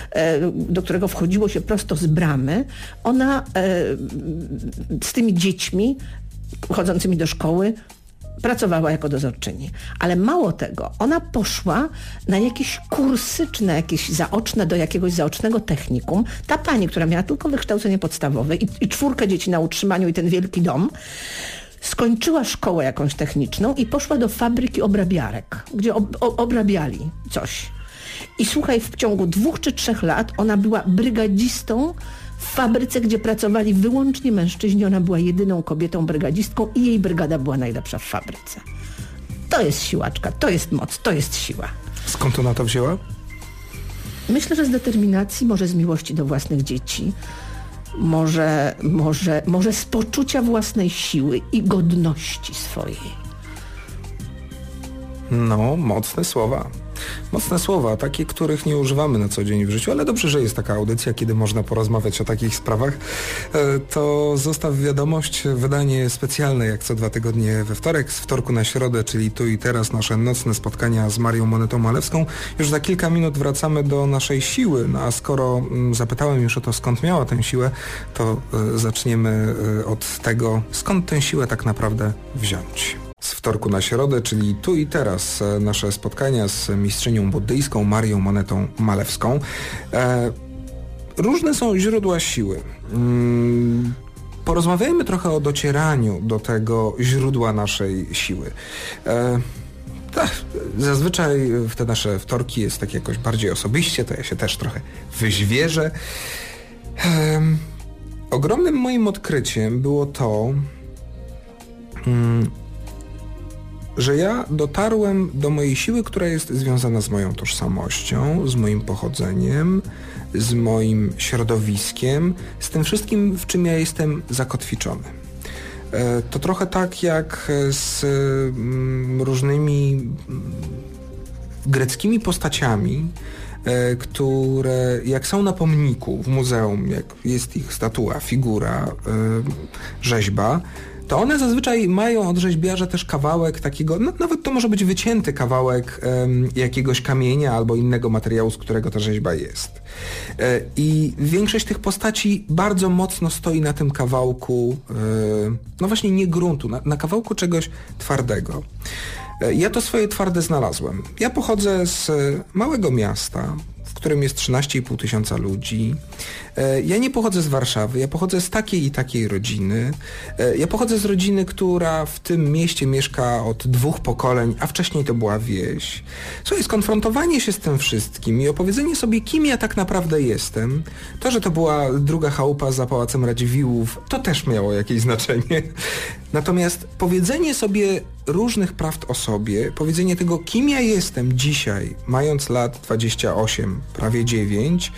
Speaker 2: do którego wchodziło się prosto z bramy. Ona z tymi dziećmi chodzącymi do szkoły pracowała jako dozorczyni. Ale mało tego, ona poszła na jakieś kursy, czy na jakieś zaoczne, do jakiegoś zaocznego technikum. Ta pani, która miała tylko wykształcenie podstawowe i, i czwórkę dzieci na utrzymaniu i ten wielki dom, skończyła szkołę jakąś techniczną i poszła do fabryki obrabiarek, gdzie ob, o, obrabiali coś. I słuchaj, w ciągu dwóch czy trzech lat ona była brygadzistą w fabryce, gdzie pracowali wyłącznie mężczyźni. Ona była jedyną kobietą brygadzistką i jej brygada była najlepsza w fabryce. To jest siłaczka, to jest moc, to jest siła.
Speaker 1: Skąd ona to wzięła?
Speaker 2: Myślę, że z determinacji, może z miłości do własnych dzieci, może, może, może z poczucia własnej siły i godności swojej.
Speaker 1: No, mocne słowa. Mocne słowa, takie, których nie używamy na co dzień w życiu, ale dobrze, że jest taka audycja, kiedy można porozmawiać o takich sprawach. To zostaw wiadomość, wydanie specjalne jak co dwa tygodnie we wtorek, z wtorku na środę, czyli tu i teraz nasze nocne spotkania z Marią Monetą Malewską. Już za kilka minut wracamy do naszej siły, no a skoro zapytałem już o to, skąd miała tę siłę, to zaczniemy od tego, skąd tę siłę tak naprawdę wziąć. Z wtorku na środę, czyli tu i teraz nasze spotkania z mistrzynią buddyjską Marią Monetą Malewską. E, różne są źródła siły. Mm, porozmawiajmy trochę o docieraniu do tego źródła naszej siły. E, tak, zazwyczaj w te nasze wtorki jest tak jakoś bardziej osobiście, to ja się też trochę wyźwierzę. E, ogromnym moim odkryciem było to, mm, że ja dotarłem do mojej siły, która jest związana z moją tożsamością, z moim pochodzeniem, z moim środowiskiem, z tym wszystkim, w czym ja jestem zakotwiczony. To trochę tak jak z różnymi greckimi postaciami, które jak są na pomniku w muzeum, jak jest ich statua, figura, rzeźba, to one zazwyczaj mają od rzeźbiarza też kawałek takiego, no, nawet to może być wycięty kawałek um, jakiegoś kamienia albo innego materiału, z którego ta rzeźba jest. E, I większość tych postaci bardzo mocno stoi na tym kawałku, e, no właśnie nie gruntu, na, na kawałku czegoś twardego. E, ja to swoje twarde znalazłem. Ja pochodzę z małego miasta, w którym jest trzynaście i pół tysiąca ludzi. Ja nie pochodzę z Warszawy, ja pochodzę z takiej i takiej rodziny. Ja pochodzę z rodziny, która w tym mieście mieszka od dwóch pokoleń, a wcześniej to była wieś. Słuchaj, skonfrontowanie się z tym wszystkim i opowiedzenie sobie, kim ja tak naprawdę jestem, to, że to była druga chałupa za Pałacem Radziwiłłów, to też miało jakieś znaczenie. Natomiast powiedzenie sobie różnych prawd o sobie, powiedzenie tego, kim ja jestem dzisiaj, mając lat dwadzieścia osiem, prawie dziewięć,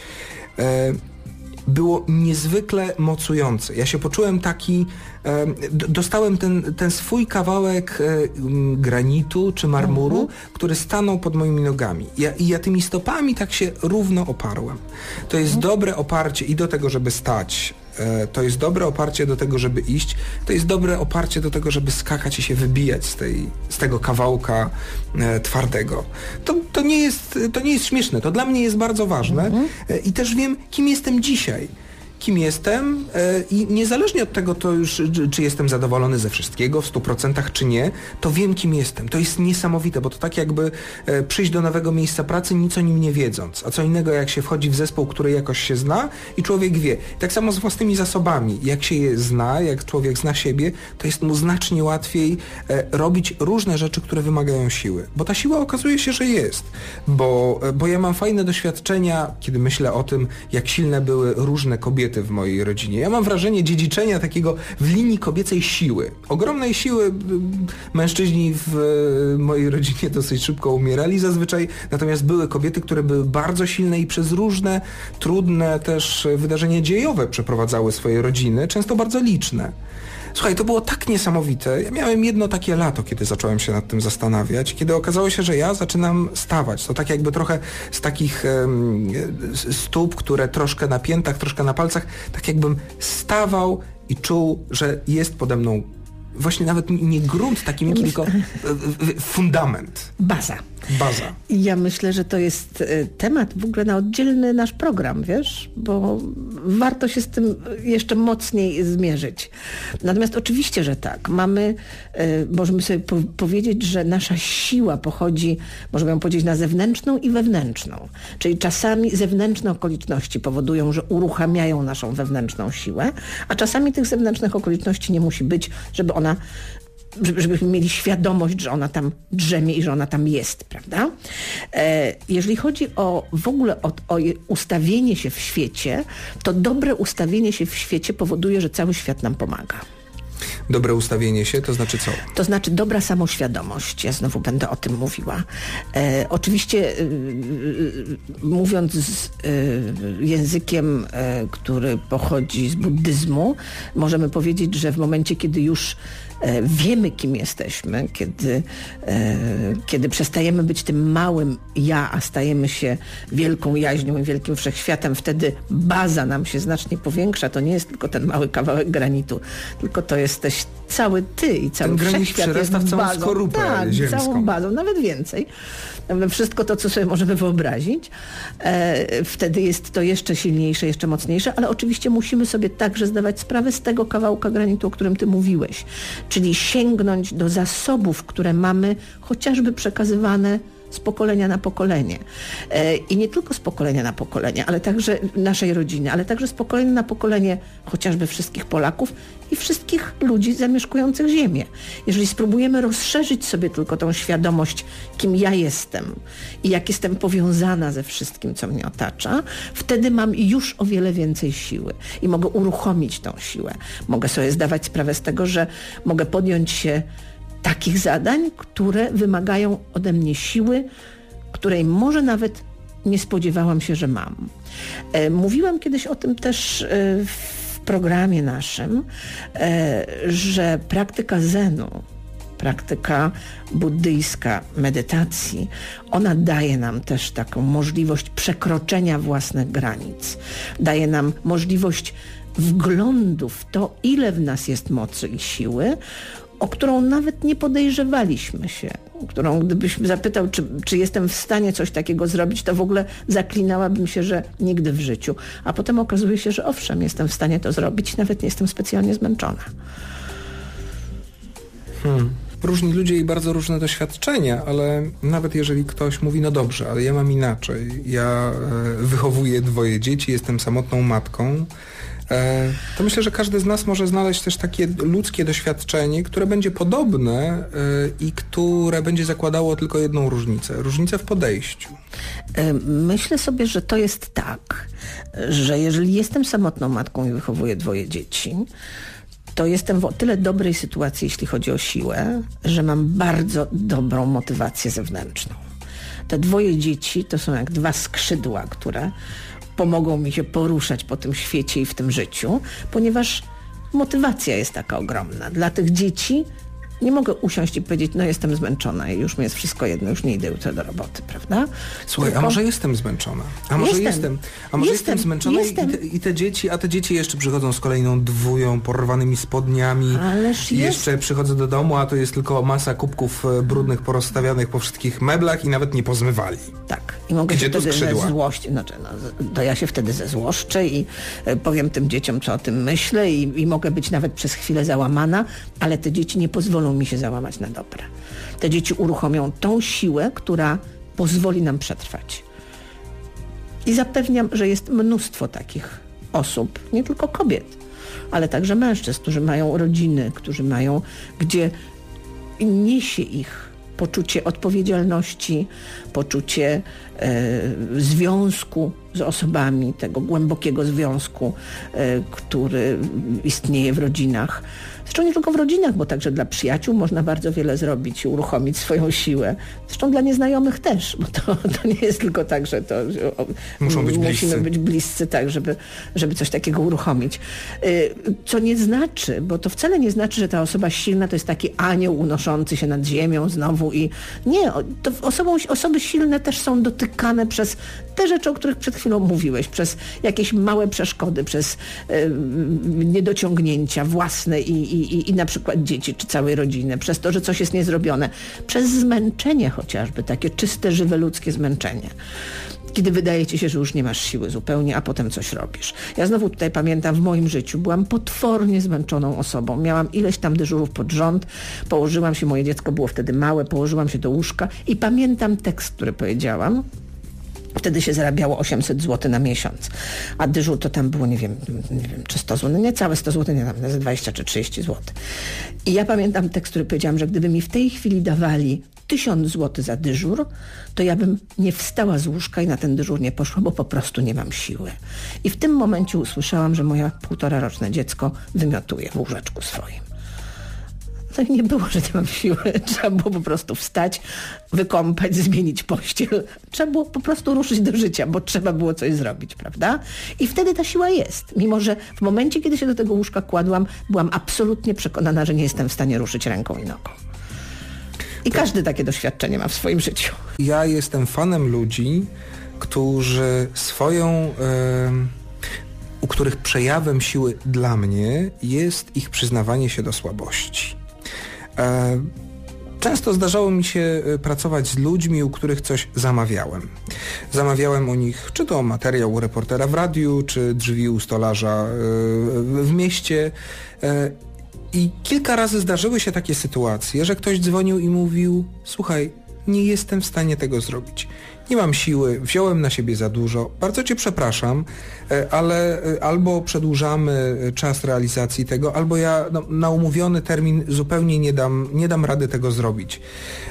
Speaker 1: e, było niezwykle mocujące. Ja się poczułem taki, e, dostałem ten, ten swój kawałek e, granitu czy marmuru, uh-huh. który stanął pod moimi nogami. Ja, I ja tymi stopami tak się równo oparłem. To jest uh-huh. dobre oparcie i do tego, żeby stać. To jest dobre oparcie do tego, żeby iść. To jest dobre oparcie do tego, żeby skakać i się wybijać z, tej, z tego kawałka e, twardego. To, to, nie jest, to nie jest śmieszne. To dla mnie jest bardzo ważne. Mhm. E, I też wiem, kim jestem dzisiaj. Kim jestem e, i niezależnie od tego, to już, czy, czy jestem zadowolony ze wszystkiego w stu procentach, czy nie, to wiem, kim jestem. To jest niesamowite, bo to tak jakby e, przyjść do nowego miejsca pracy, nic o nim nie wiedząc. A co innego, jak się wchodzi w zespół, który jakoś się zna i człowiek wie. Tak samo z własnymi zasobami. Jak się je zna, jak człowiek zna siebie, to jest mu znacznie łatwiej e, robić różne rzeczy, które wymagają siły. Bo ta siła okazuje się, że jest. Bo, bo ja mam fajne doświadczenia, kiedy myślę o tym, jak silne były różne kobiety w mojej rodzinie. Ja mam wrażenie dziedziczenia takiego w linii kobiecej siły. Ogromnej siły. Mężczyźni w mojej rodzinie dosyć szybko umierali zazwyczaj, natomiast były kobiety, które były bardzo silne i przez różne trudne też wydarzenia dziejowe przeprowadzały swoje rodziny, często bardzo liczne. Słuchaj, to było tak niesamowite. Ja miałem jedno takie lato, kiedy zacząłem się nad tym zastanawiać, kiedy okazało się, że ja zaczynam stawać. To tak jakby trochę z takich um, stóp, które troszkę na piętach, troszkę na palcach, tak jakbym stawał i czuł, że jest pode mną właśnie nawet nie grunt taki miękki, tylko fundament.
Speaker 2: Baza.
Speaker 1: Baza.
Speaker 2: Ja myślę, że to jest temat w ogóle na oddzielny nasz program, wiesz, bo warto się z tym jeszcze mocniej zmierzyć. Natomiast oczywiście, że tak. Mamy, możemy sobie po- powiedzieć, że nasza siła pochodzi, możemy ją podzielić na zewnętrzną i wewnętrzną. Czyli czasami zewnętrzne okoliczności powodują, że uruchamiają naszą wewnętrzną siłę, a czasami tych zewnętrznych okoliczności nie musi być, żeby ona żebyśmy mieli świadomość, że ona tam drzemie i że ona tam jest, prawda? E, jeżeli chodzi o w ogóle o, o ustawienie się w świecie, to dobre ustawienie się w świecie powoduje, że cały świat nam pomaga.
Speaker 1: Dobre ustawienie się, to znaczy co?
Speaker 2: To znaczy dobra samoświadomość. Ja znowu będę o tym mówiła. E, oczywiście e, mówiąc z e, językiem, e, który pochodzi z buddyzmu, możemy powiedzieć, że w momencie, kiedy już e, wiemy, kim jesteśmy, kiedy, e, kiedy przestajemy być tym małym ja, a stajemy się wielką jaźnią i wielkim wszechświatem, wtedy baza nam się znacznie powiększa. To nie jest tylko ten mały kawałek granitu, tylko to jesteś cały ty i cały
Speaker 1: Ten granit
Speaker 2: wszechświat jest
Speaker 1: przerasta w całą
Speaker 2: bazą.
Speaker 1: skorupę
Speaker 2: tak,
Speaker 1: ziemską.
Speaker 2: całą bazą, nawet więcej. Wszystko to, co sobie możemy wyobrazić. E, wtedy jest to jeszcze silniejsze, jeszcze mocniejsze, ale oczywiście musimy sobie także zdawać sprawę z tego kawałka granitu, o którym ty mówiłeś. Czyli sięgnąć do zasobów, które mamy chociażby przekazywane z pokolenia na pokolenie. E, I nie tylko z pokolenia na pokolenie, ale także naszej rodziny, ale także z pokolenia na pokolenie chociażby wszystkich Polaków i wszystkich ludzi zamieszkujących Ziemię. Jeżeli spróbujemy rozszerzyć sobie tylko tą świadomość, kim ja jestem i jak jestem powiązana ze wszystkim, co mnie otacza, wtedy mam już o wiele więcej siły i mogę uruchomić tą siłę. Mogę sobie zdawać sprawę z tego, że mogę podjąć się takich zadań, które wymagają ode mnie siły, której może nawet nie spodziewałam się, że mam. E, mówiłam kiedyś o tym też e, w programie naszym, e, że praktyka zenu, praktyka buddyjska, medytacji, ona daje nam też taką możliwość przekroczenia własnych granic. Daje nam możliwość wglądu w to, ile w nas jest mocy i siły, o którą nawet nie podejrzewaliśmy się, którą gdybyś zapytał, czy, czy jestem w stanie coś takiego zrobić, to w ogóle zaklinałabym się, że nigdy w życiu. A potem okazuje się, że owszem, jestem w stanie to zrobić, nawet nie jestem specjalnie zmęczona.
Speaker 1: Hmm. Różni ludzie i bardzo różne doświadczenia, ale nawet jeżeli ktoś mówi, no dobrze, ale ja mam inaczej, ja e, wychowuję dwoje dzieci, jestem samotną matką, to myślę, że każdy z nas może znaleźć też takie ludzkie doświadczenie, które będzie podobne i które będzie zakładało tylko jedną różnicę. Różnicę w podejściu.
Speaker 2: Myślę sobie, że to jest tak, że jeżeli jestem samotną matką i wychowuję dwoje dzieci, to jestem w o tyle dobrej sytuacji, jeśli chodzi o siłę, że mam bardzo dobrą motywację zewnętrzną. Te dwoje dzieci to są jak dwa skrzydła, które pomogą mi się poruszać po tym świecie i w tym życiu, ponieważ motywacja jest taka ogromna. Dla tych dzieci nie mogę usiąść i powiedzieć, no jestem zmęczona i już mi jest wszystko jedno, już nie idę jutro do roboty, prawda?
Speaker 1: Słuchaj,
Speaker 2: Tylko...
Speaker 1: a może jestem zmęczona? A może
Speaker 2: jestem,
Speaker 1: jestem, a może
Speaker 2: jestem,
Speaker 1: jestem zmęczona
Speaker 2: jestem.
Speaker 1: I, te, i te dzieci, a te dzieci jeszcze przychodzą z kolejną dwóją, porwanymi spodniami.
Speaker 2: Ależ
Speaker 1: I
Speaker 2: jest.
Speaker 1: jeszcze przychodzę do domu, a to jest tylko masa kubków brudnych porozstawianych po wszystkich meblach i nawet nie pozmywali.
Speaker 2: Tak. I mogę
Speaker 1: Gdzie
Speaker 2: się
Speaker 1: tu
Speaker 2: wtedy
Speaker 1: skrzydła?
Speaker 2: ze złości, znaczy, no, to ja się wtedy zezłoszczę i e, powiem tym dzieciom, co o tym myślę i, i mogę być nawet przez chwilę załamana, ale te dzieci nie pozwolą mi się załamać na dobre. Te dzieci uruchomią tą siłę, która pozwoli nam przetrwać. I zapewniam, że jest mnóstwo takich osób, nie tylko kobiet, ale także mężczyzn, którzy mają rodziny, którzy mają, gdzie niesie ich poczucie odpowiedzialności, poczucie e, związku z osobami, tego głębokiego związku, e, który istnieje w rodzinach. Zresztą nie tylko w rodzinach, bo także dla przyjaciół można bardzo wiele zrobić i uruchomić swoją siłę. Zresztą dla nieznajomych też, bo to, to nie jest tylko tak, że to że, o,
Speaker 1: Muszą być
Speaker 2: musimy
Speaker 1: bliscy.
Speaker 2: być bliscy, tak, żeby, żeby coś takiego uruchomić. Co nie znaczy, bo to wcale nie znaczy, że ta osoba silna to jest taki anioł unoszący się nad ziemią znowu i nie, to osobą, osoby silne też są dotykane przez te rzeczy, o których przed chwilą chwilą mówiłeś, przez jakieś małe przeszkody, przez y, niedociągnięcia własne i, i, i na przykład dzieci czy całej rodziny, przez to, że coś jest niezrobione, przez zmęczenie chociażby, takie czyste, żywe, ludzkie zmęczenie. Kiedy wydaje ci się, że już nie masz siły zupełnie, a potem coś robisz. Ja znowu tutaj pamiętam, w moim życiu byłam potwornie zmęczoną osobą. Miałam ileś tam dyżurów pod rząd, położyłam się, moje dziecko było wtedy małe, położyłam się do łóżka i pamiętam tekst, który powiedziałam. Wtedy się zarabiało osiemset złotych na miesiąc, a dyżur to tam było, nie wiem, nie wiem czy sto złotych, nie całe sto złotych, nie tam, dwadzieścia czy trzydzieści złotych. I ja pamiętam tekst, który powiedziałam, że gdyby mi w tej chwili dawali tysiąc złotych za dyżur, to ja bym nie wstała z łóżka i na ten dyżur nie poszła, bo po prostu nie mam siły. I w tym momencie usłyszałam, że moje półtora roczne dziecko wymiotuje w łóżeczku swoim. No i nie było, że nie mam siły. Trzeba było po prostu wstać, wykąpać, zmienić pościel. Trzeba było po prostu ruszyć do życia, bo trzeba było coś zrobić, prawda? I wtedy ta siła jest. Mimo że w momencie, kiedy się do tego łóżka kładłam, byłam absolutnie przekonana, że nie jestem w stanie ruszyć ręką i nogą. I to... każdy takie doświadczenie ma w swoim życiu.
Speaker 1: Ja jestem fanem ludzi, którzy swoją... Yy... u których przejawem siły dla mnie jest ich przyznawanie się do słabości. Często zdarzało mi się pracować z ludźmi, u których coś zamawiałem. Zamawiałem u nich czy to materiał u reportera w radiu, czy drzwi u stolarza w mieście. I kilka razy zdarzyły się takie sytuacje, że ktoś dzwonił i mówił: słuchaj, nie jestem w stanie tego zrobić. Nie mam siły, wziąłem na siebie za dużo, bardzo cię przepraszam, ale albo przedłużamy czas realizacji tego, albo ja no, na umówiony termin zupełnie nie dam, nie dam rady tego zrobić.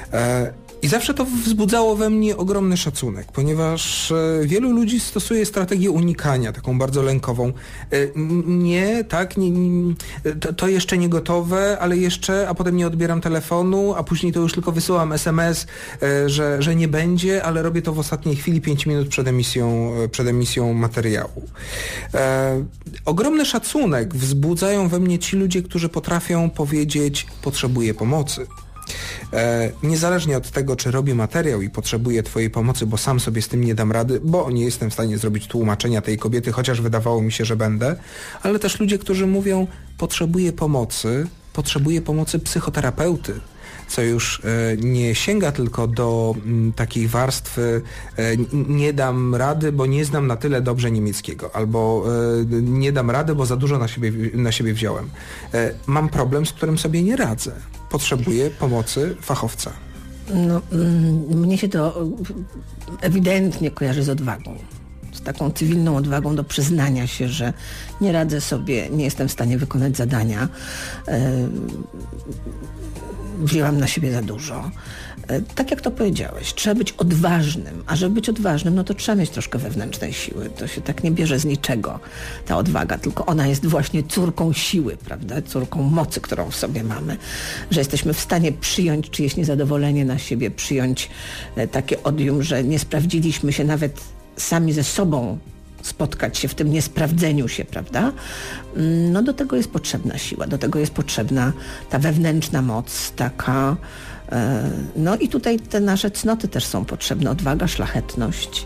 Speaker 1: I zawsze to wzbudzało we mnie ogromny szacunek, ponieważ wielu ludzi stosuje strategię unikania, taką bardzo lękową. Nie, tak, nie, to, to jeszcze nie gotowe, ale jeszcze, a potem nie odbieram telefonu, a później to już tylko wysyłam es em es, że, że nie będzie, ale robię to w ostatniej chwili, pięć minut przed emisją, przed emisją materiału. E, ogromny szacunek wzbudzają we mnie ci ludzie, którzy potrafią powiedzieć: potrzebuję pomocy. E, niezależnie od tego, czy robię materiał i potrzebuję twojej pomocy, bo sam sobie z tym nie dam rady, bo nie jestem w stanie zrobić tłumaczenia tej kobiety, chociaż wydawało mi się, że będę, ale też ludzie, którzy mówią: potrzebuję pomocy, potrzebuję pomocy psychoterapeuty, co już e, nie sięga tylko do m, takiej warstwy e, nie dam rady, bo nie znam na tyle dobrze niemieckiego, albo e, nie dam rady, bo za dużo na siebie, na siebie wziąłem. E, mam problem, z którym sobie nie radzę. Potrzebuję pomocy fachowca.
Speaker 2: No, mm, mnie się to ewidentnie kojarzy z odwagą. Z taką cywilną odwagą do przyznania się, że nie radzę sobie, nie jestem w stanie wykonać zadania. E, wzięłam na siebie za dużo. Tak jak to powiedziałeś, trzeba być odważnym, a żeby być odważnym, no to trzeba mieć troszkę wewnętrznej siły. To się tak nie bierze z niczego, ta odwaga, tylko ona jest właśnie córką siły, prawda? Córką mocy, którą w sobie mamy, że jesteśmy w stanie przyjąć czyjeś niezadowolenie na siebie, przyjąć takie odium, że nie sprawdziliśmy się nawet sami ze sobą, spotkać się w tym niesprawdzeniu się, prawda? No do tego jest potrzebna siła, do tego jest potrzebna ta wewnętrzna moc, taka... No i tutaj te nasze cnoty też są potrzebne, odwaga, szlachetność,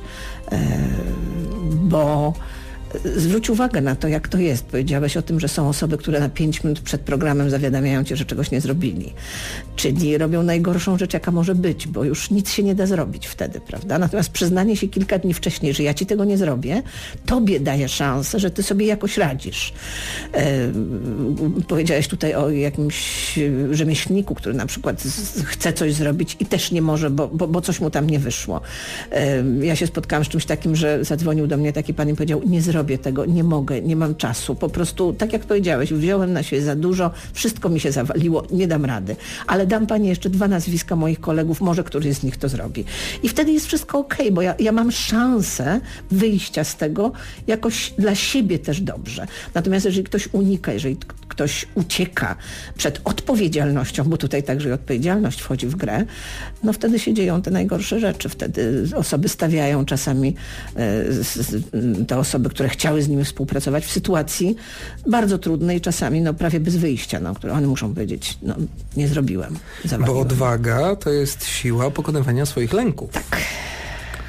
Speaker 2: bo zwróć uwagę na to, jak to jest. Powiedziałeś o tym, że są osoby, które na pięć minut przed programem zawiadamiają cię, że czegoś nie zrobili. Czyli robią najgorszą rzecz, jaka może być, bo już nic się nie da zrobić wtedy, prawda? Natomiast przyznanie się kilka dni wcześniej, że ja ci tego nie zrobię, tobie daje szansę, że ty sobie jakoś radzisz. E, powiedziałeś tutaj o jakimś rzemieślniku, który na przykład z, chce coś zrobić i też nie może, bo, bo, bo coś mu tam nie wyszło. E, ja się spotkałam z czymś takim, że zadzwonił do mnie taki pan i powiedział: nie zrobię tego, nie mogę, nie mam czasu. Po prostu, tak jak powiedziałeś, wziąłem na siebie za dużo, wszystko mi się zawaliło, nie dam rady. Ale dam pani jeszcze dwa nazwiska moich kolegów, może któryś z nich to zrobi. I wtedy jest wszystko okej, okay, bo ja, ja mam szansę wyjścia z tego jakoś dla siebie też dobrze. Natomiast jeżeli ktoś unika, jeżeli ktoś ucieka przed odpowiedzialnością, bo tutaj także i odpowiedzialność wchodzi w grę, no wtedy się dzieją te najgorsze rzeczy. Wtedy osoby stawiają czasami e, te osoby, które chciały z nimi współpracować w sytuacji bardzo trudnej, czasami no prawie bez wyjścia, no, które one muszą powiedzieć: no nie zrobiłem, zawaliłem.
Speaker 1: Bo odwaga to jest siła pokonywania swoich lęków.
Speaker 2: Tak.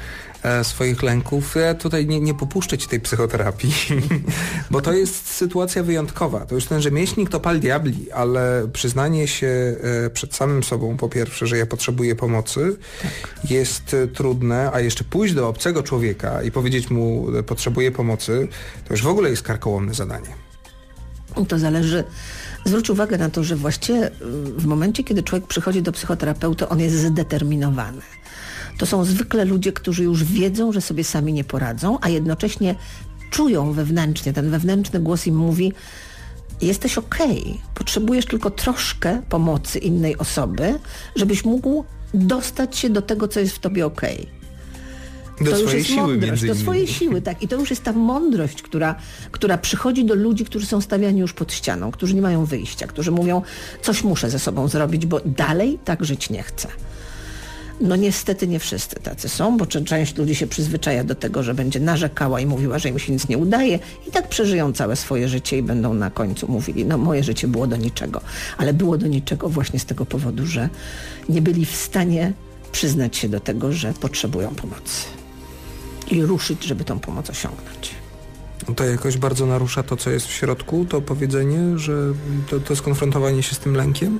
Speaker 1: e, swoich lęków. Ja tutaj nie, nie popuszczę ci tej psychoterapii, bo to jest sytuacja wyjątkowa. To już ten rzemieślnik to pal diabli, ale przyznanie się e, przed samym sobą, po pierwsze, że ja potrzebuję pomocy, tak. jest e, trudne, a jeszcze pójść do obcego człowieka i powiedzieć mu, e, potrzebuję pomocy, to już w ogóle jest karkołomne zadanie.
Speaker 2: To zależy. Zwróć uwagę na to, że właściwie w momencie, kiedy człowiek przychodzi do psychoterapeuty, on jest zdeterminowany. To są zwykle ludzie, którzy już wiedzą, że sobie sami nie poradzą, a jednocześnie czują wewnętrznie, ten wewnętrzny głos im mówi: jesteś okej, okay. Potrzebujesz tylko troszkę pomocy innej osoby, żebyś mógł dostać się do tego, co jest w tobie okej. Okay.
Speaker 1: Do
Speaker 2: to
Speaker 1: swojej
Speaker 2: już jest
Speaker 1: siły,
Speaker 2: mądrość,
Speaker 1: między
Speaker 2: do
Speaker 1: innymi.
Speaker 2: swojej siły, tak. I to już jest ta mądrość, która, która przychodzi do ludzi, którzy są stawiani już pod ścianą, którzy nie mają wyjścia, którzy mówią: coś muszę ze sobą zrobić, bo dalej tak żyć nie chcę. No niestety nie wszyscy tacy są, bo część ludzi się przyzwyczaja do tego, że będzie narzekała i mówiła, że im się nic nie udaje, i tak przeżyją całe swoje życie i będą na końcu mówili: no moje życie było do niczego. Ale było do niczego właśnie z tego powodu, że nie byli w stanie przyznać się do tego, że potrzebują pomocy i ruszyć, żeby tą pomoc osiągnąć.
Speaker 1: To jakoś bardzo narusza to, co jest w środku, to powiedzenie, że to, to skonfrontowanie się z tym lękiem?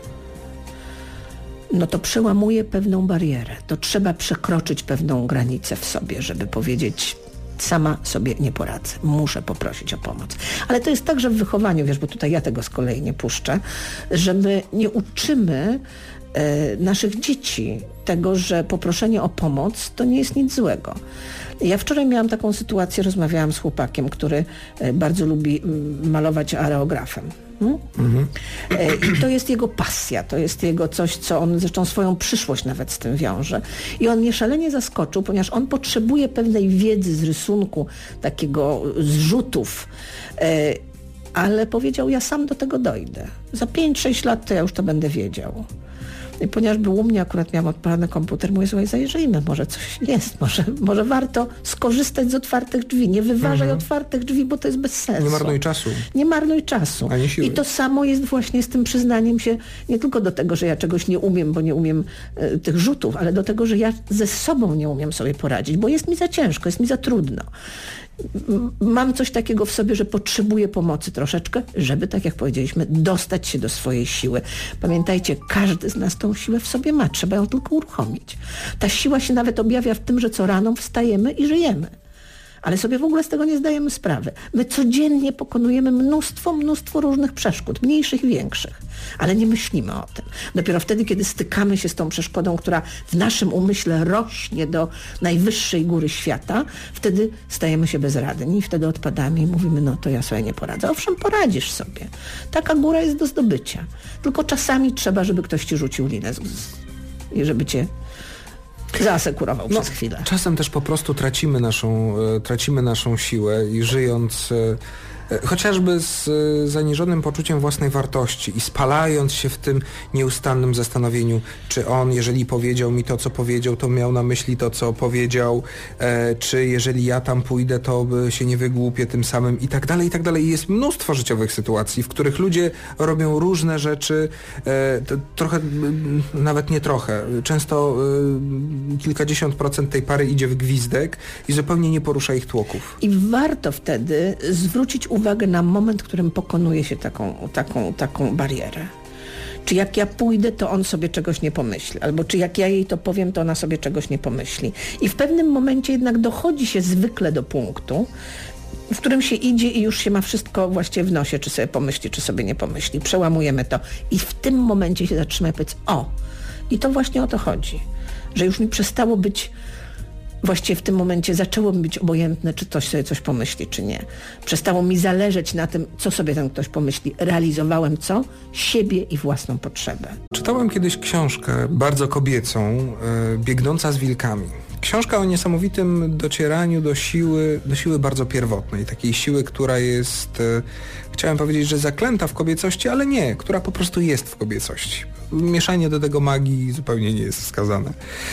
Speaker 2: No to przełamuje pewną barierę. To trzeba przekroczyć pewną granicę w sobie, żeby powiedzieć: sama sobie nie poradzę, muszę poprosić o pomoc. Ale to jest także w wychowaniu, wiesz, bo tutaj ja tego z kolei nie puszczę, że my nie uczymy e, naszych dzieci tego, że poproszenie o pomoc to nie jest nic złego. Ja wczoraj miałam taką sytuację, rozmawiałam z chłopakiem, który e, bardzo lubi m, malować areografem. Hmm? Mhm. E, I to jest jego pasja, to jest jego coś, co on zresztą swoją przyszłość nawet z tym wiąże. I on mnie szalenie zaskoczył, ponieważ on potrzebuje pewnej wiedzy z rysunku, takiego zrzutów, e, ale powiedział: ja sam do tego dojdę. Za pięć sześć lat to ja już to będę wiedział. I ponieważ był u mnie, akurat miałam odpalony komputer, mówię: słuchaj, zajrzyjmy, może coś jest, może, może warto skorzystać z otwartych drzwi. Nie wyważaj mhm. otwartych drzwi, bo to jest bez sensu.
Speaker 1: Nie marnuj czasu.
Speaker 2: Nie marnuj czasu.
Speaker 1: Ani siły.
Speaker 2: I to samo jest właśnie z tym przyznaniem się nie tylko do tego, że ja czegoś nie umiem, bo nie umiem e, tych rzutów, ale do tego, że ja ze sobą nie umiem sobie poradzić, bo jest mi za ciężko, jest mi za trudno. Mam coś takiego w sobie, że potrzebuję pomocy troszeczkę, żeby, tak jak powiedzieliśmy, dostać się do swojej siły. Pamiętajcie, każdy z nas tą siłę w sobie ma, trzeba ją tylko uruchomić. Ta siła się nawet objawia w tym, że co rano wstajemy i żyjemy. Ale sobie w ogóle z tego nie zdajemy sprawy. My codziennie pokonujemy mnóstwo, mnóstwo różnych przeszkód, mniejszych i większych, ale nie myślimy o tym. Dopiero wtedy, kiedy stykamy się z tą przeszkodą, która w naszym umyśle rośnie do najwyższej góry świata, wtedy stajemy się bezradni i wtedy odpadamy i mówimy: no to ja sobie nie poradzę. Owszem, poradzisz sobie. Taka góra jest do zdobycia. Tylko czasami trzeba, żeby ktoś ci rzucił linę z, z, i żeby cię zaasekurował
Speaker 1: no,
Speaker 2: przez chwilę.
Speaker 1: Czasem też po prostu tracimy naszą, e, tracimy naszą siłę i żyjąc e, chociażby z e, zaniżonym poczuciem własnej wartości i spalając się w tym nieustannym zastanowieniu, czy on, jeżeli powiedział mi to, co powiedział, to miał na myśli to, co powiedział, e, czy jeżeli ja tam pójdę, to się nie wygłupię tym samym i tak dalej, i tak dalej. I jest mnóstwo życiowych sytuacji, w których ludzie robią różne rzeczy, e, to, trochę, m, nawet nie trochę, często e, kilkadziesiąt procent tej pary idzie w gwizdek i zupełnie nie porusza ich tłoków.
Speaker 2: I warto wtedy zwrócić uwagę na moment, w którym pokonuje się taką, taką, taką barierę. Czy jak ja pójdę, to on sobie czegoś nie pomyśli, albo czy jak ja jej to powiem, to ona sobie czegoś nie pomyśli. I w pewnym momencie jednak dochodzi się zwykle do punktu, w którym się idzie i już się ma wszystko właściwie w nosie, czy sobie pomyśli, czy sobie nie pomyśli. Przełamujemy to. I w tym momencie się zatrzymaj i powiedz: o, i to właśnie o to chodzi. Że już mi przestało być, właściwie w tym momencie zaczęło mi być obojętne, czy ktoś sobie coś pomyśli, czy nie. Przestało mi zależeć na tym, co sobie ten ktoś pomyśli. Realizowałem co? Siebie i własną potrzebę.
Speaker 1: Czytałem kiedyś książkę bardzo kobiecą, yy, Biegnąca z wilkami. Książka o niesamowitym docieraniu do siły, do siły bardzo pierwotnej, takiej siły, która jest, e, chciałem powiedzieć, że zaklęta w kobiecości, ale nie, która po prostu jest w kobiecości. Mieszanie do tego magii zupełnie nie jest wskazane.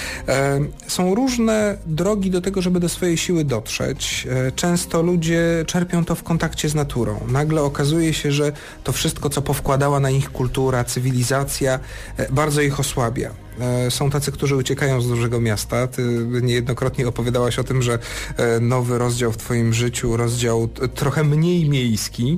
Speaker 1: E, są różne drogi do tego, żeby do swojej siły dotrzeć. E, często ludzie czerpią to w kontakcie z naturą. Nagle okazuje się, że to wszystko, co powkładała na nich kultura, cywilizacja, e, bardzo ich osłabia. Są tacy, którzy uciekają z dużego miasta. Ty niejednokrotnie opowiadałaś o tym, że nowy rozdział w twoim życiu, rozdział trochę mniej miejski.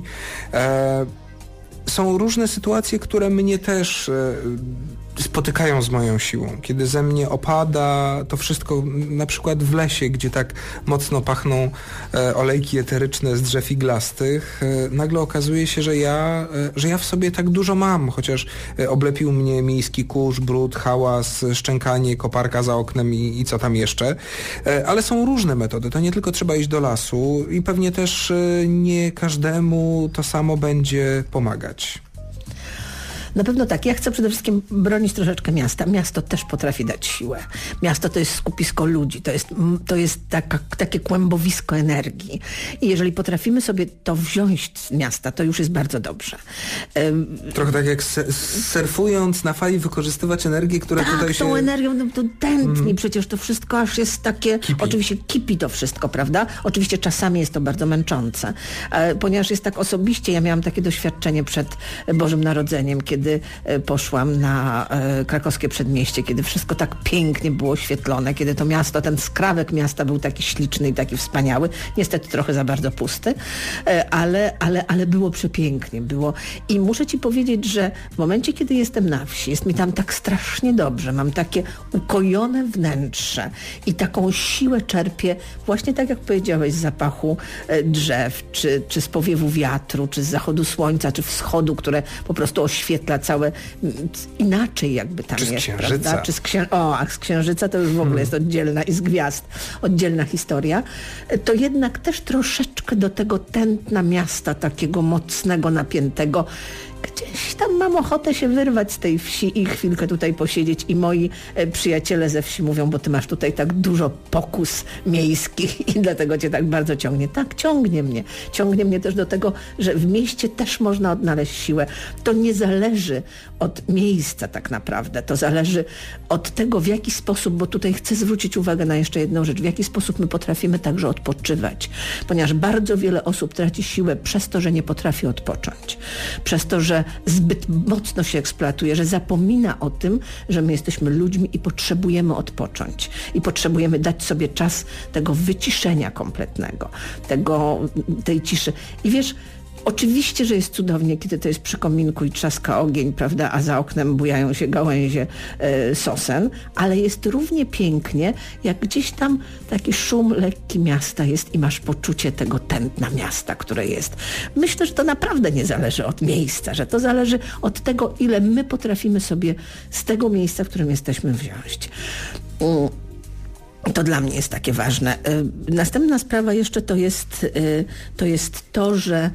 Speaker 1: Są różne sytuacje, które mnie też spotykają z moją siłą. Kiedy ze mnie opada to wszystko, na przykład w lesie, gdzie tak mocno pachną e, olejki eteryczne z drzew iglastych, e, nagle okazuje się, że ja, e, że ja w sobie tak dużo mam, chociaż e, oblepił mnie miejski kurz, brud, hałas, szczękanie, koparka za oknem i, i co tam jeszcze. E, ale są różne metody. To nie tylko trzeba iść do lasu i pewnie też e, nie każdemu to samo będzie pomagać.
Speaker 2: Na pewno tak. Ja chcę przede wszystkim bronić troszeczkę miasta. Miasto też potrafi dać siłę. Miasto to jest skupisko ludzi, to jest, to jest taka, takie kłębowisko energii. I jeżeli potrafimy sobie to wziąć z miasta, to już jest bardzo dobrze.
Speaker 1: Trochę tak jak surfując na fali wykorzystywać energię, która
Speaker 2: tak,
Speaker 1: tutaj się...
Speaker 2: tą energią no, to tętni mm. przecież to wszystko aż jest takie...
Speaker 1: Kipi.
Speaker 2: Oczywiście kipi to wszystko, prawda? Oczywiście czasami jest to bardzo męczące. Ponieważ jest tak osobiście, ja miałam takie doświadczenie przed Bożym Narodzeniem, kiedy poszłam na e, krakowskie przedmieście, kiedy wszystko tak pięknie było oświetlone, kiedy to miasto, ten skrawek miasta był taki śliczny i taki wspaniały, niestety trochę za bardzo pusty, e, ale, ale, ale było przepięknie, było. I muszę ci powiedzieć, że w momencie, kiedy jestem na wsi, jest mi tam tak strasznie dobrze, mam takie ukojone wnętrze i taką siłę czerpię właśnie tak, jak powiedziałeś, z zapachu e, drzew, czy, czy z powiewu wiatru, czy z zachodu słońca, czy wschodu, które po prostu oświetla całe, inaczej jakby tam
Speaker 1: czy
Speaker 2: jest,
Speaker 1: księżyca.
Speaker 2: prawda? Czy z księżyca. O, a z księżyca to już w ogóle hmm. jest oddzielna i z gwiazd, oddzielna historia. To jednak też troszeczkę do tego tętna miasta, takiego mocnego, napiętego, gdzieś tam mam ochotę się wyrwać z tej wsi i chwilkę tutaj posiedzieć i moi e, przyjaciele ze wsi mówią, bo ty masz tutaj tak dużo pokus miejskich i dlatego cię tak bardzo ciągnie. Tak, ciągnie mnie. Ciągnie mnie też do tego, że w mieście też można odnaleźć siłę. To nie zależy od miejsca tak naprawdę. To zależy od tego, w jaki sposób, bo tutaj chcę zwrócić uwagę na jeszcze jedną rzecz, w jaki sposób my potrafimy także odpoczywać. Ponieważ bardzo wiele osób traci siłę przez to, że nie potrafi odpocząć. Przez to, że zbyt mocno się eksploatuje, że zapomina o tym, że my jesteśmy ludźmi i potrzebujemy odpocząć. I potrzebujemy dać sobie czas tego wyciszenia kompletnego, tego, tej ciszy. I wiesz, oczywiście, że jest cudownie, kiedy to jest przy kominku i trzaska ogień, prawda, a za oknem bujają się gałęzie e, sosen, ale jest równie pięknie, jak gdzieś tam taki szum lekki miasta jest i masz poczucie tego tętna miasta, które jest. Myślę, że to naprawdę nie zależy od miejsca, że to zależy od tego, ile my potrafimy sobie z tego miejsca, w którym jesteśmy, wziąć. Mm. To dla mnie jest takie ważne. Następna sprawa jeszcze to jest to, jest to że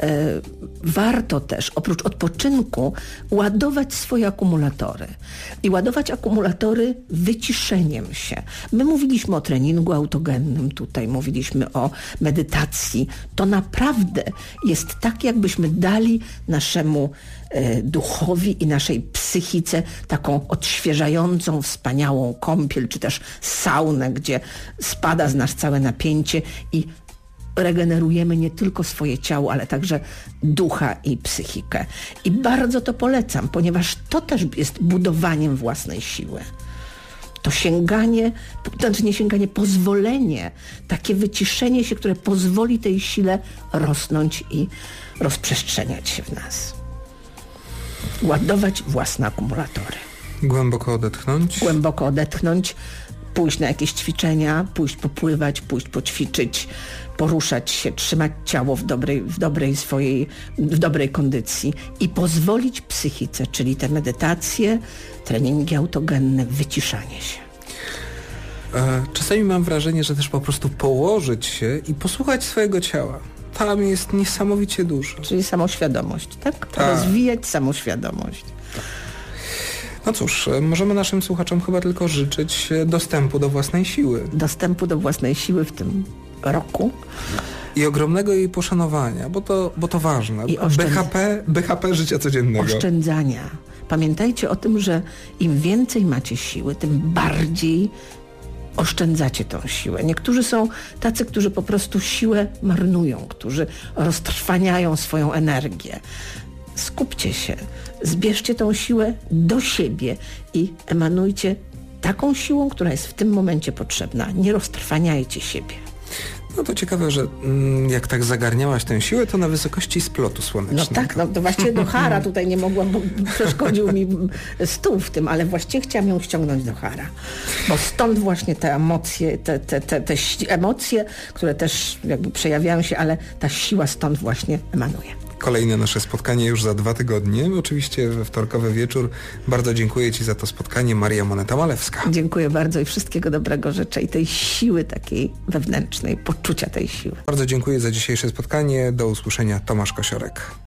Speaker 2: warto też oprócz odpoczynku ładować swoje akumulatory. I ładować akumulatory wyciszeniem się. My mówiliśmy o treningu autogennym tutaj, mówiliśmy o medytacji. To naprawdę jest tak, jakbyśmy dali naszemu duchowi i naszej psychice taką odświeżającą, wspaniałą kąpiel, czy też saunę, gdzie spada z nas całe napięcie i regenerujemy nie tylko swoje ciało, ale także ducha i psychikę. I bardzo to polecam, ponieważ to też jest budowaniem własnej siły. To sięganie, to znaczy nie sięganie, pozwolenie, takie wyciszenie się, które pozwoli tej sile rosnąć i rozprzestrzeniać się w nas. Ładować własne akumulatory.
Speaker 1: Głęboko odetchnąć.
Speaker 2: Głęboko odetchnąć, pójść na jakieś ćwiczenia, pójść popływać, pójść poćwiczyć, poruszać się, trzymać ciało w dobrej, w dobrej swojej, w dobrej kondycji i pozwolić psychice, czyli te medytacje, treningi autogenne, wyciszanie się.
Speaker 1: Czasami mam wrażenie, że też po prostu położyć się i posłuchać swojego ciała. Tam jest niesamowicie dużo.
Speaker 2: Czyli samoświadomość, tak?
Speaker 1: Ta.
Speaker 2: Rozwijać samoświadomość.
Speaker 1: No cóż, możemy naszym słuchaczom chyba tylko życzyć dostępu do własnej siły.
Speaker 2: Dostępu do własnej siły w tym roku.
Speaker 1: I ogromnego jej poszanowania, bo to, bo to ważne.
Speaker 2: I oszczędz...
Speaker 1: B H P, B H P życia codziennego.
Speaker 2: Oszczędzania. Pamiętajcie o tym, że im więcej macie siły, tym bardziej oszczędzacie tą siłę. Niektórzy są tacy, którzy po prostu siłę marnują, którzy roztrwaniają swoją energię. skupcie się, zbierzcie tą siłę do siebie i emanujcie taką siłą, która jest w tym momencie potrzebna. Nie roztrwaniajcie siebie.
Speaker 1: No to ciekawe, że mm, jak tak zagarniałaś tę siłę, to na wysokości splotu słonecznego.
Speaker 2: No tak, no to właściwie do Hara tutaj nie mogłam, bo przeszkodził mi stół w tym, ale właściwie chciałam ją ściągnąć do Hara. Bo stąd właśnie te emocje, te, te, te, te emocje, które też jakby przejawiają się, ale ta siła stąd właśnie emanuje.
Speaker 1: Kolejne nasze spotkanie już za dwa tygodnie, oczywiście we wtorkowy wieczór. Bardzo dziękuję Ci za to spotkanie, Maria Moneta-Malewska.
Speaker 2: Dziękuję bardzo i wszystkiego dobrego życzę i tej siły takiej wewnętrznej, poczucia tej siły.
Speaker 1: Bardzo dziękuję za dzisiejsze spotkanie. Do usłyszenia, Tomasz Kosiorek.